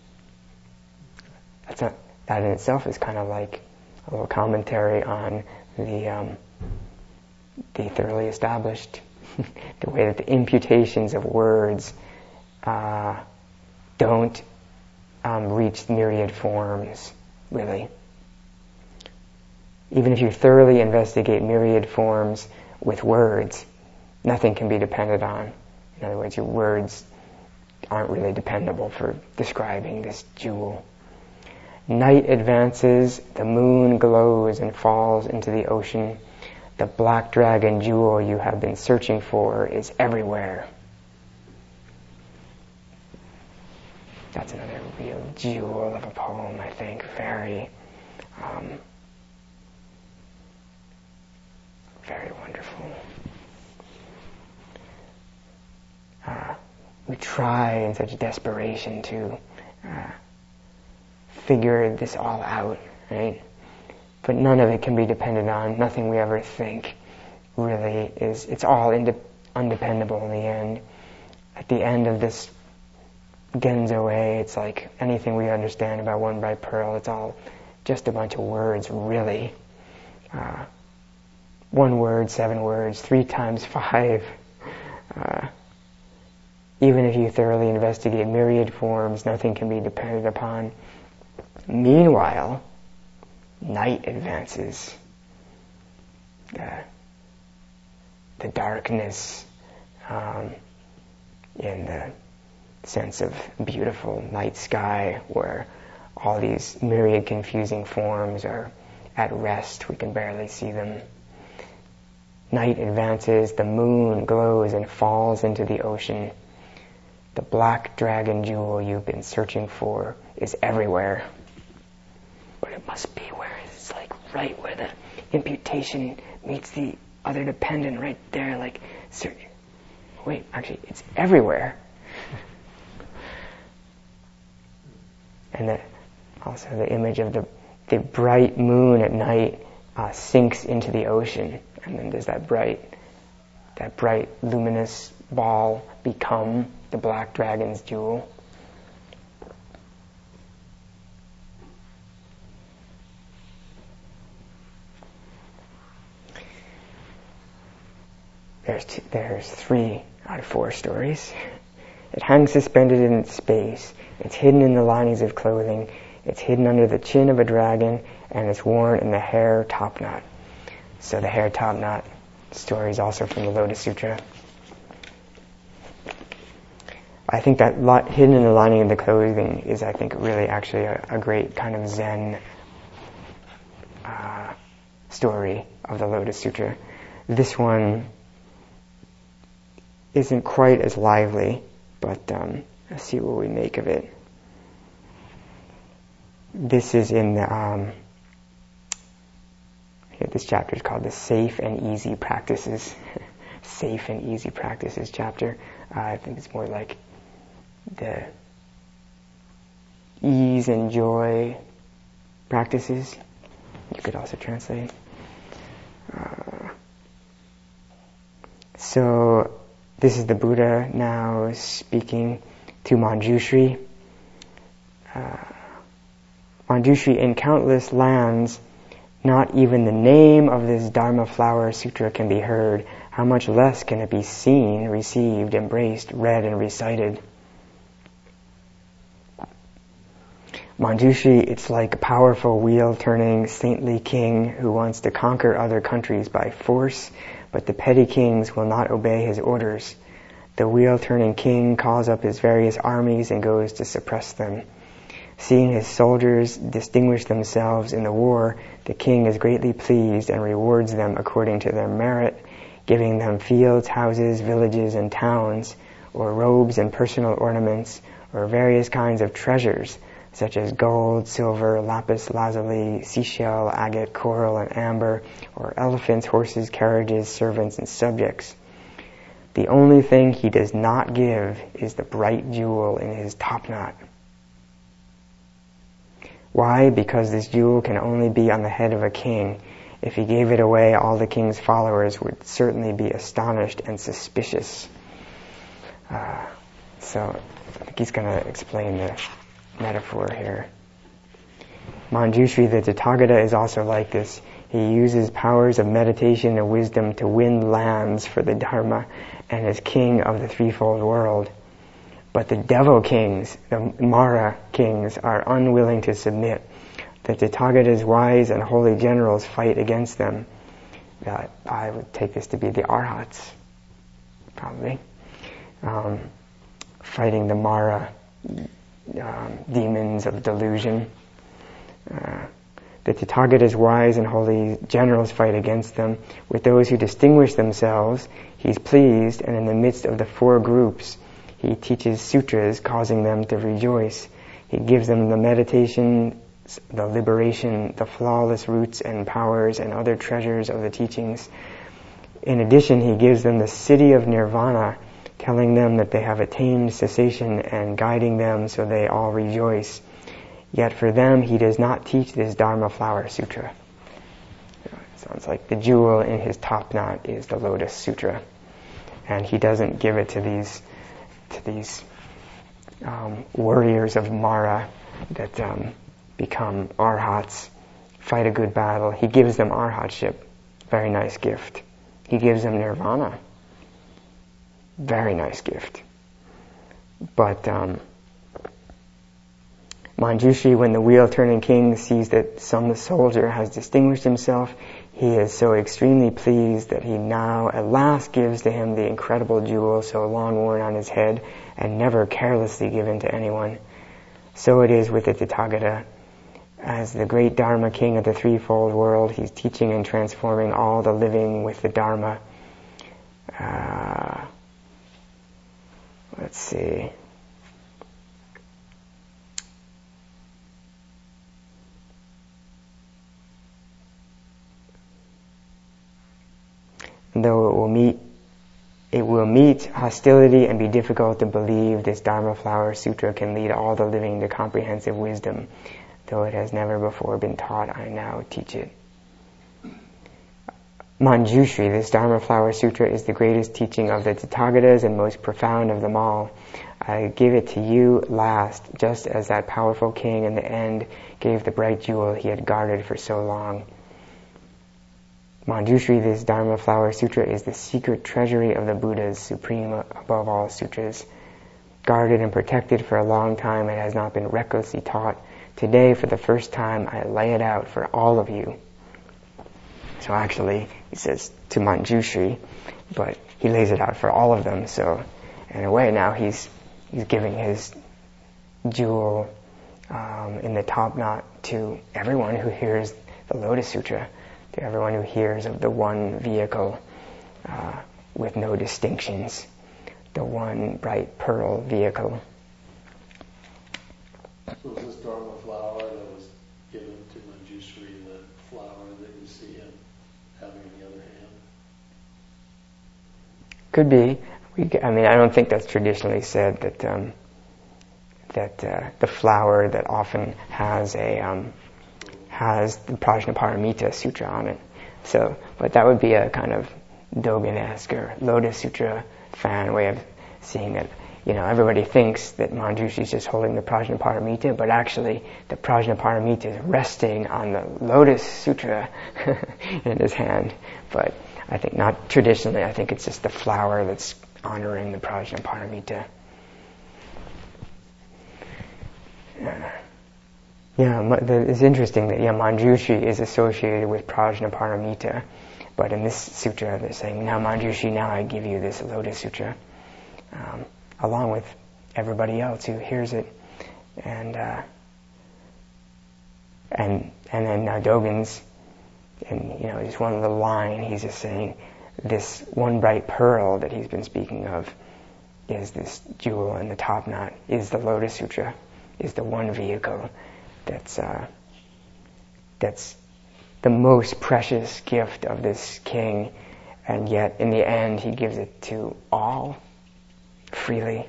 That's not, that in itself is kind of like a little commentary on the um, the thoroughly established, the way that the imputations of words uh, don't um, reach myriad forms, really. Even if you thoroughly investigate myriad forms with words, nothing can be depended on. In other words, your words aren't really dependable for describing this jewel. Night advances, the moon glows and falls into the ocean. The black dragon jewel you have been searching for is everywhere. That's another real jewel of a poem, I think. Very, um, very wonderful. Uh, we try in such desperation to uh, figure this all out, right? But none of it can be depended on. Nothing we ever think really is, it's all inde- undependable in the end. At the end of this Genzo-e, it's like anything we understand about One Bright Pearl, it's all just a bunch of words, really. Uh, one word, seven words, three times five. Uh, even if you thoroughly investigate myriad forms, nothing can be depended upon. Meanwhile, night advances. Uh, the darkness um, in the sense of beautiful night sky, where all these myriad confusing forms are at rest. We can barely see them. Night advances, the moon glows and falls into the ocean. The black dragon jewel you've been searching for is everywhere. But it must be where it's like right where the imputation meets the other dependent, right there, like, wait, actually, it's everywhere. And the, also the image of the, the bright moon at night uh, sinks into the ocean, and then does that bright, that bright luminous ball become the black dragon's jewel? There's two, there's three out of four stories. It hangs suspended in space. It's hidden in the linings of clothing. It's hidden under the chin of a dragon, and it's worn in the hair topknot. So the hair topknot story is also from the Lotus Sutra. I think that lot, hidden in the lining of the clothing is, I think, really actually a, a great kind of Zen uh, story of the Lotus Sutra. This one isn't quite as lively, but um, let's see what we make of it. This is in the, um, here, this chapter is called the Safe and Easy Practices. Safe and Easy Practices chapter. Uh, I think it's more like the ease and joy practices. You could also translate. Uh, so this is the Buddha now speaking to Manjushri. Uh, Manjushri, in countless lands, not even the name of this Dharma Flower Sutra can be heard. How much less can it be seen, received, embraced, read, and recited? Manjushri, it's like a powerful wheel-turning saintly king who wants to conquer other countries by force, but the petty kings will not obey his orders. The wheel-turning king calls up his various armies and goes to suppress them. Seeing his soldiers distinguish themselves in the war, the king is greatly pleased and rewards them according to their merit, giving them fields, houses, villages, and towns, or robes and personal ornaments, or various kinds of treasures, such as gold, silver, lapis lazuli, seashell, agate, coral, and amber, or elephants, horses, carriages, servants, and subjects. The only thing he does not give is the bright jewel in his topknot. Why? Because this jewel can only be on the head of a king. If he gave it away, all the king's followers would certainly be astonished and suspicious. Uh, so, I think he's going to explain the metaphor here. Manjushri, the Tathagata, is also like this. He uses powers of meditation and wisdom to win lands for the Dharma and is king of the threefold world. But the devil kings, the Mara kings, are unwilling to submit. The Tathagata's wise and holy generals fight against them. Uh, I would take this to be the Arhats, probably. Um, fighting the Mara um, demons of delusion. Uh, the Tathagata's wise and holy generals fight against them. With those who distinguish themselves, he's pleased, and in the midst of the four groups, he teaches sutras, causing them to rejoice. He gives them the meditation, the liberation, the flawless roots and powers and other treasures of the teachings. In addition, he gives them the city of nirvana, telling them that they have attained cessation and guiding them so they all rejoice. Yet for them, he does not teach this Dharma Flower Sutra. It sounds like the jewel in his top knot is the Lotus Sutra. And he doesn't give it to these to these um, warriors of Mara that um, become arhats, fight a good battle. He gives them arhatship, very nice gift. He gives them nirvana, very nice gift. But um, Manjushri, when the wheel-turning king sees that some soldier has distinguished himself, he is so extremely pleased that he now at last gives to him the incredible jewel so long worn on his head and never carelessly given to anyone. So it is with the Tathagata. As the great Dharma king of the threefold world, he's teaching and transforming all the living with the Dharma. Uh, let's see. Though it will meet, it will meet hostility and be difficult to believe this Dharma Flower Sutra can lead all the living to comprehensive wisdom. Though it has never before been taught, I now teach it. Manjushri, this Dharma Flower Sutra, is the greatest teaching of the Tathagatas and most profound of them all. I give it to you last, just as that powerful king in the end gave the bright jewel he had guarded for so long. Manjushri, this Dharma Flower Sutra, is the secret treasury of the Buddhas, supreme above all sutras. Guarded and protected for a long time, it has not been recklessly taught. Today, for the first time, I lay it out for all of you. So actually, he says to Manjushri, but he lays it out for all of them. So in a way now, he's he's giving his jewel um, in the top knot to everyone who hears the Lotus Sutra, to everyone who hears of the one vehicle uh, with no distinctions, the one bright pearl vehicle. So is this Dharma flower that was given to Manjushri the flower that you see him having in the other hand? Could be. We, I mean, I don't think that's traditionally said that um, that uh, the flower that often has a um, has the Prajnaparamita Sutra on it. So, but that would be a kind of Dogen-esque or Lotus Sutra fan way of seeing it. You know, everybody thinks that Manjushri is just holding the Prajnaparamita, but actually the Prajnaparamita is resting on the Lotus Sutra in his hand. But I think not traditionally, I think it's just the flower that's honoring the Prajnaparamita. Yeah, yeah, it's interesting that yeah, Manjushri is associated with Prajnaparamita, but in this sutra they're saying, now Manjushri, now I give you this Lotus Sutra, um, along with everybody else who hears it, and uh, and and then now Dogen's, and you know, just one little line, he's just saying, this one bright pearl that he's been speaking of is this jewel in the top knot, is the Lotus Sutra, is the one vehicle that's uh, that's the most precious gift of this king, and yet in the end he gives it to all freely.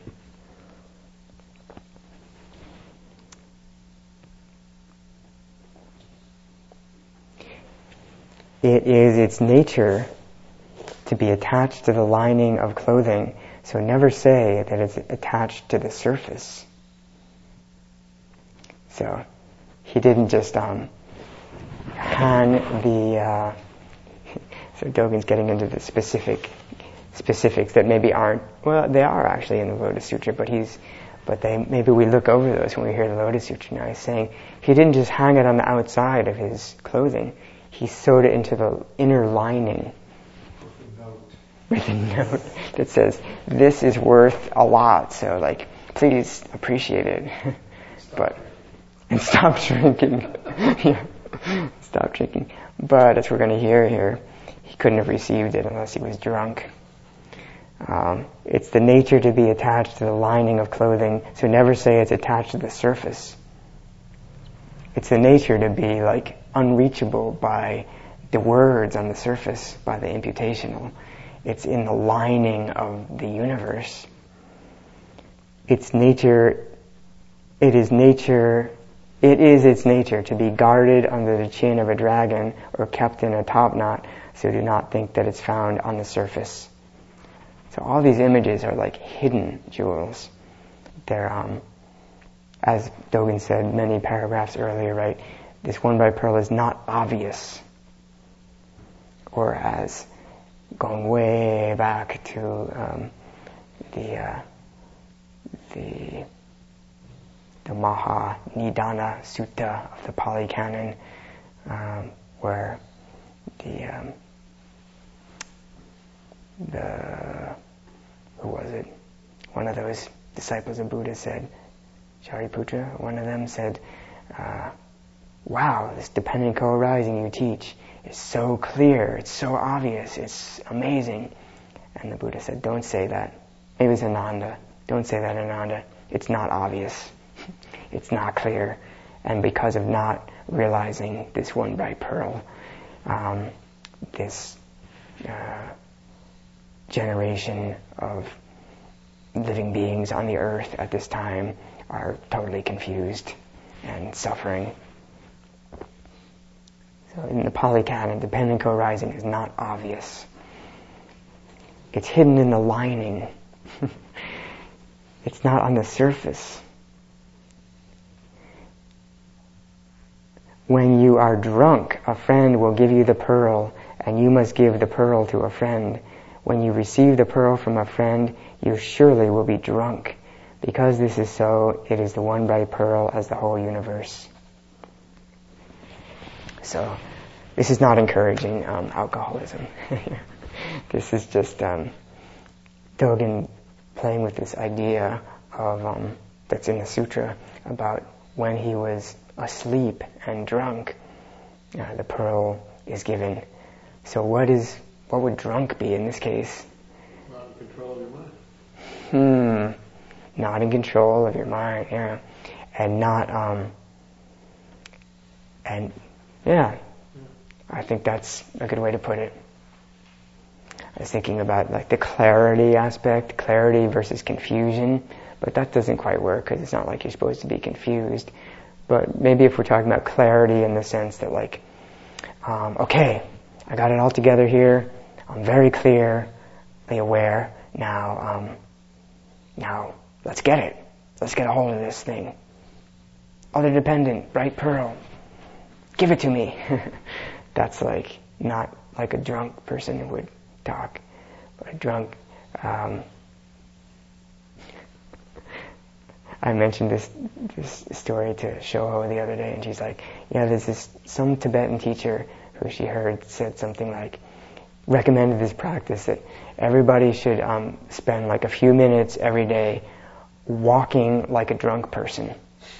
It is its nature to be attached to the lining of clothing, so never say that it's attached to the surface. So he didn't just um, hang the. Uh, so Dogen's getting into the specific specifics that maybe aren't. Well, they are actually in the Lotus Sutra, but he's. But they maybe we look over those when we hear the Lotus Sutra. Now he's saying he didn't just hang it on the outside of his clothing. He sewed it into the inner lining. With a note that says, "This is worth a lot. So, like, please appreciate it." But. And stop drinking. yeah. Stop drinking. But as we're going to hear here, he couldn't have received it unless he was drunk. Um, it's the nature to be attached to the lining of clothing, so never say it's attached to the surface. It's the nature to be like unreachable by the words on the surface, by the imputational. It's in the lining of the universe. It's nature, it is nature... It is its nature to be guarded under the chin of a dragon or kept in a top knot, so do not think that it's found on the surface. So all these images are like hidden jewels. They're, um, as Dogen said many paragraphs earlier, right, this one bright pearl is not obvious. Or as going way back to um, the uh, the the Maha Nidana Sutta of the Pali Canon, um, where the um, the who was it? One of those disciples of Buddha said, Shariputra, one of them said, uh, "Wow, this dependent co-arising you teach is so clear, it's so obvious, it's amazing." And the Buddha said, "Don't say that." Maybe it was Ananda. "Don't say that, Ananda. It's not obvious. It's not clear." And because of not realizing this one bright pearl, um, this uh, generation of living beings on the earth at this time are totally confused and suffering. So in the Pali Canon, dependent co-arising is not obvious. It's hidden in the lining. It's not on the surface. When you are drunk, a friend will give you the pearl, and you must give the pearl to a friend. When you receive the pearl from a friend, you surely will be drunk. Because this is so, it is the one bright pearl as the whole universe. So, this is not encouraging um, alcoholism. This is just um, Dogen playing with this idea of um, that's in the sutra about when he was asleep and drunk, uh, the pearl is given. So what is what would drunk be in this case? Not in control of your mind. Hmm. Not in control of your mind, yeah. And not um and yeah. I think that's a good way to put it. I was thinking about like the clarity aspect, clarity versus confusion. But that doesn't quite work because it's not like you're supposed to be confused. But maybe if we're talking about clarity in the sense that like, um, okay, I got it all together here. I'm very clearly aware. Now, um, now let's get it. Let's get a hold of this thing. Other dependent, bright pearl. Give it to me. That's like not like a drunk person would talk. But a drunk, um, I mentioned this this story to Shoho the other day, and she's like, yeah, there's this some Tibetan teacher who she heard said something like, recommended this practice that everybody should um, spend like a few minutes every day walking like a drunk person.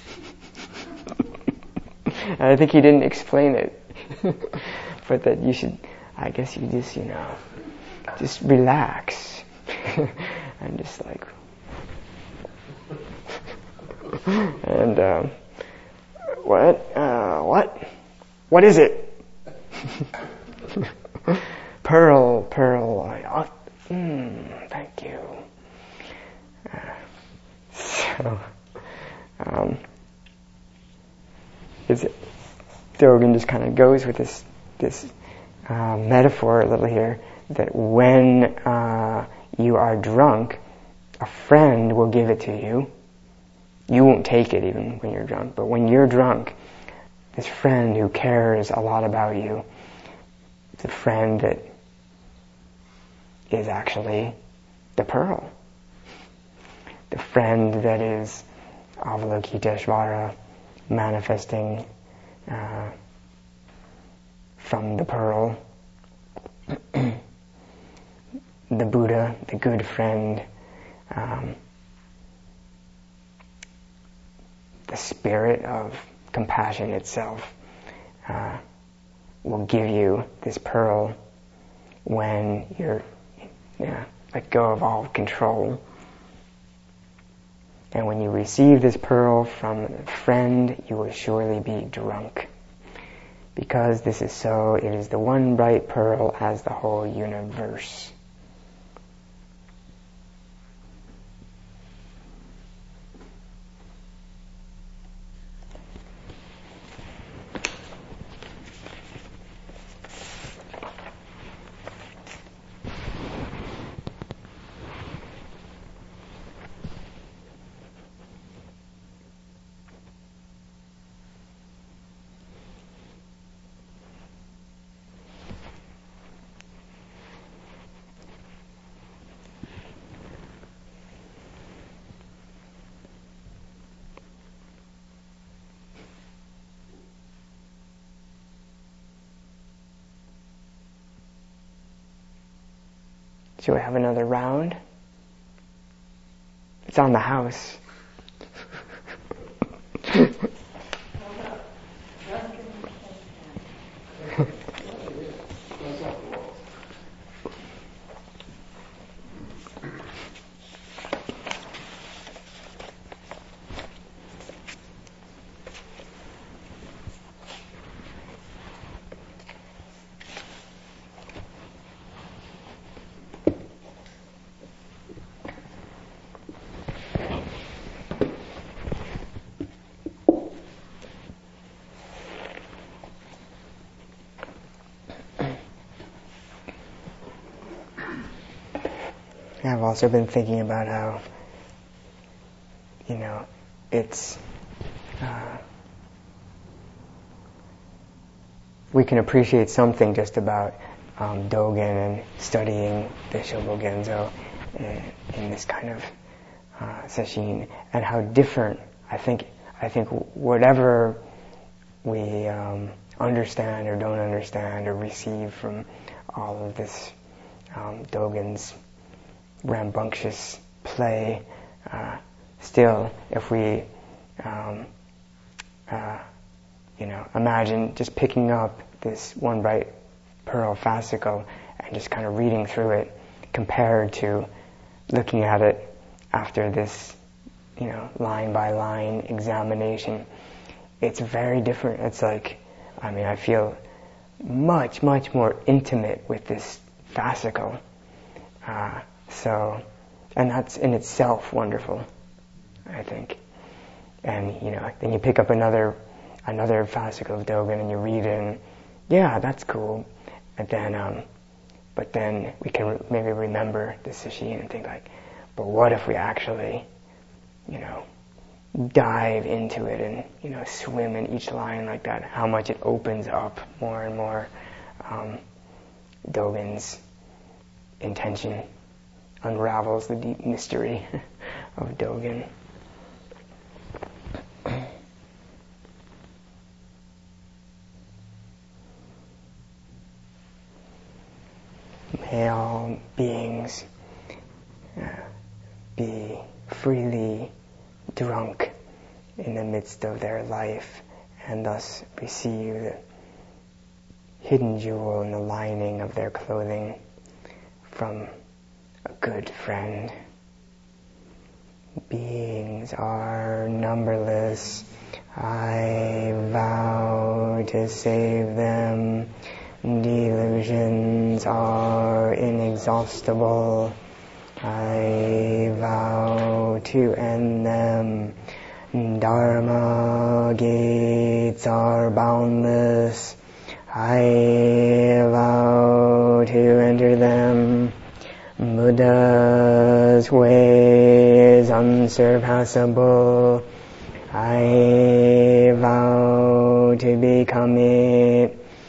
And I think he didn't explain it, but that you should, I guess you just, you know, just relax and just like, and um, what, uh, what, what is it? Pearl, pearl, oh, mm, thank you. Uh, so, um, is it, Dogen just kind of goes with this this uh, metaphor a little here, that when uh, you are drunk, a friend will give it to you. You won't take it even when you're drunk, but when you're drunk, this friend who cares a lot about you, it's a friend that is actually the pearl. The friend that is Avalokiteshvara, manifesting uh, from the pearl. The Buddha, the good friend, um, the spirit of compassion itself, uh, will give you this pearl when you're yeah, let go of all control. And when you receive this pearl from a friend, you will surely be drunk. Because this is so, it is the one bright pearl as the whole universe. Should we have another round? It's on the house. I've also been thinking about how, you know, it's, uh, we can appreciate something just about um, Dogen and studying the Shobogenzo in, in this kind of uh, sesshin, and how different, I think, I think whatever we um, understand or don't understand or receive from all of this um, Dogen's rambunctious play, uh, still, if we, um, uh, you know, imagine just picking up this one bright pearl fascicle and just kind of reading through it, compared to looking at it after this, you know, line by line examination, it's very different. It's like, I mean, I feel much, much more intimate with this fascicle. Uh, So, and that's in itself wonderful. I think. And, you know, then you pick up another another fascicle of Dogen and you read it and, yeah, that's cool. And then, um, but then we can re- maybe remember the Sesshin and think like, but what if we actually, you know, dive into it and, you know, swim in each line like that, how much it opens up more and more um, Dogen's intention, unravels the deep mystery of Dogen. May all beings uh, be freely drunk in the midst of their life and thus receive the hidden jewel in the lining of their clothing from a good friend. Beings are numberless. I vow to save them. Delusions are inexhaustible. I vow to end them. Dharma gates are boundless. I vow to enter them. Buddha's way is unsurpassable. I vow to become it.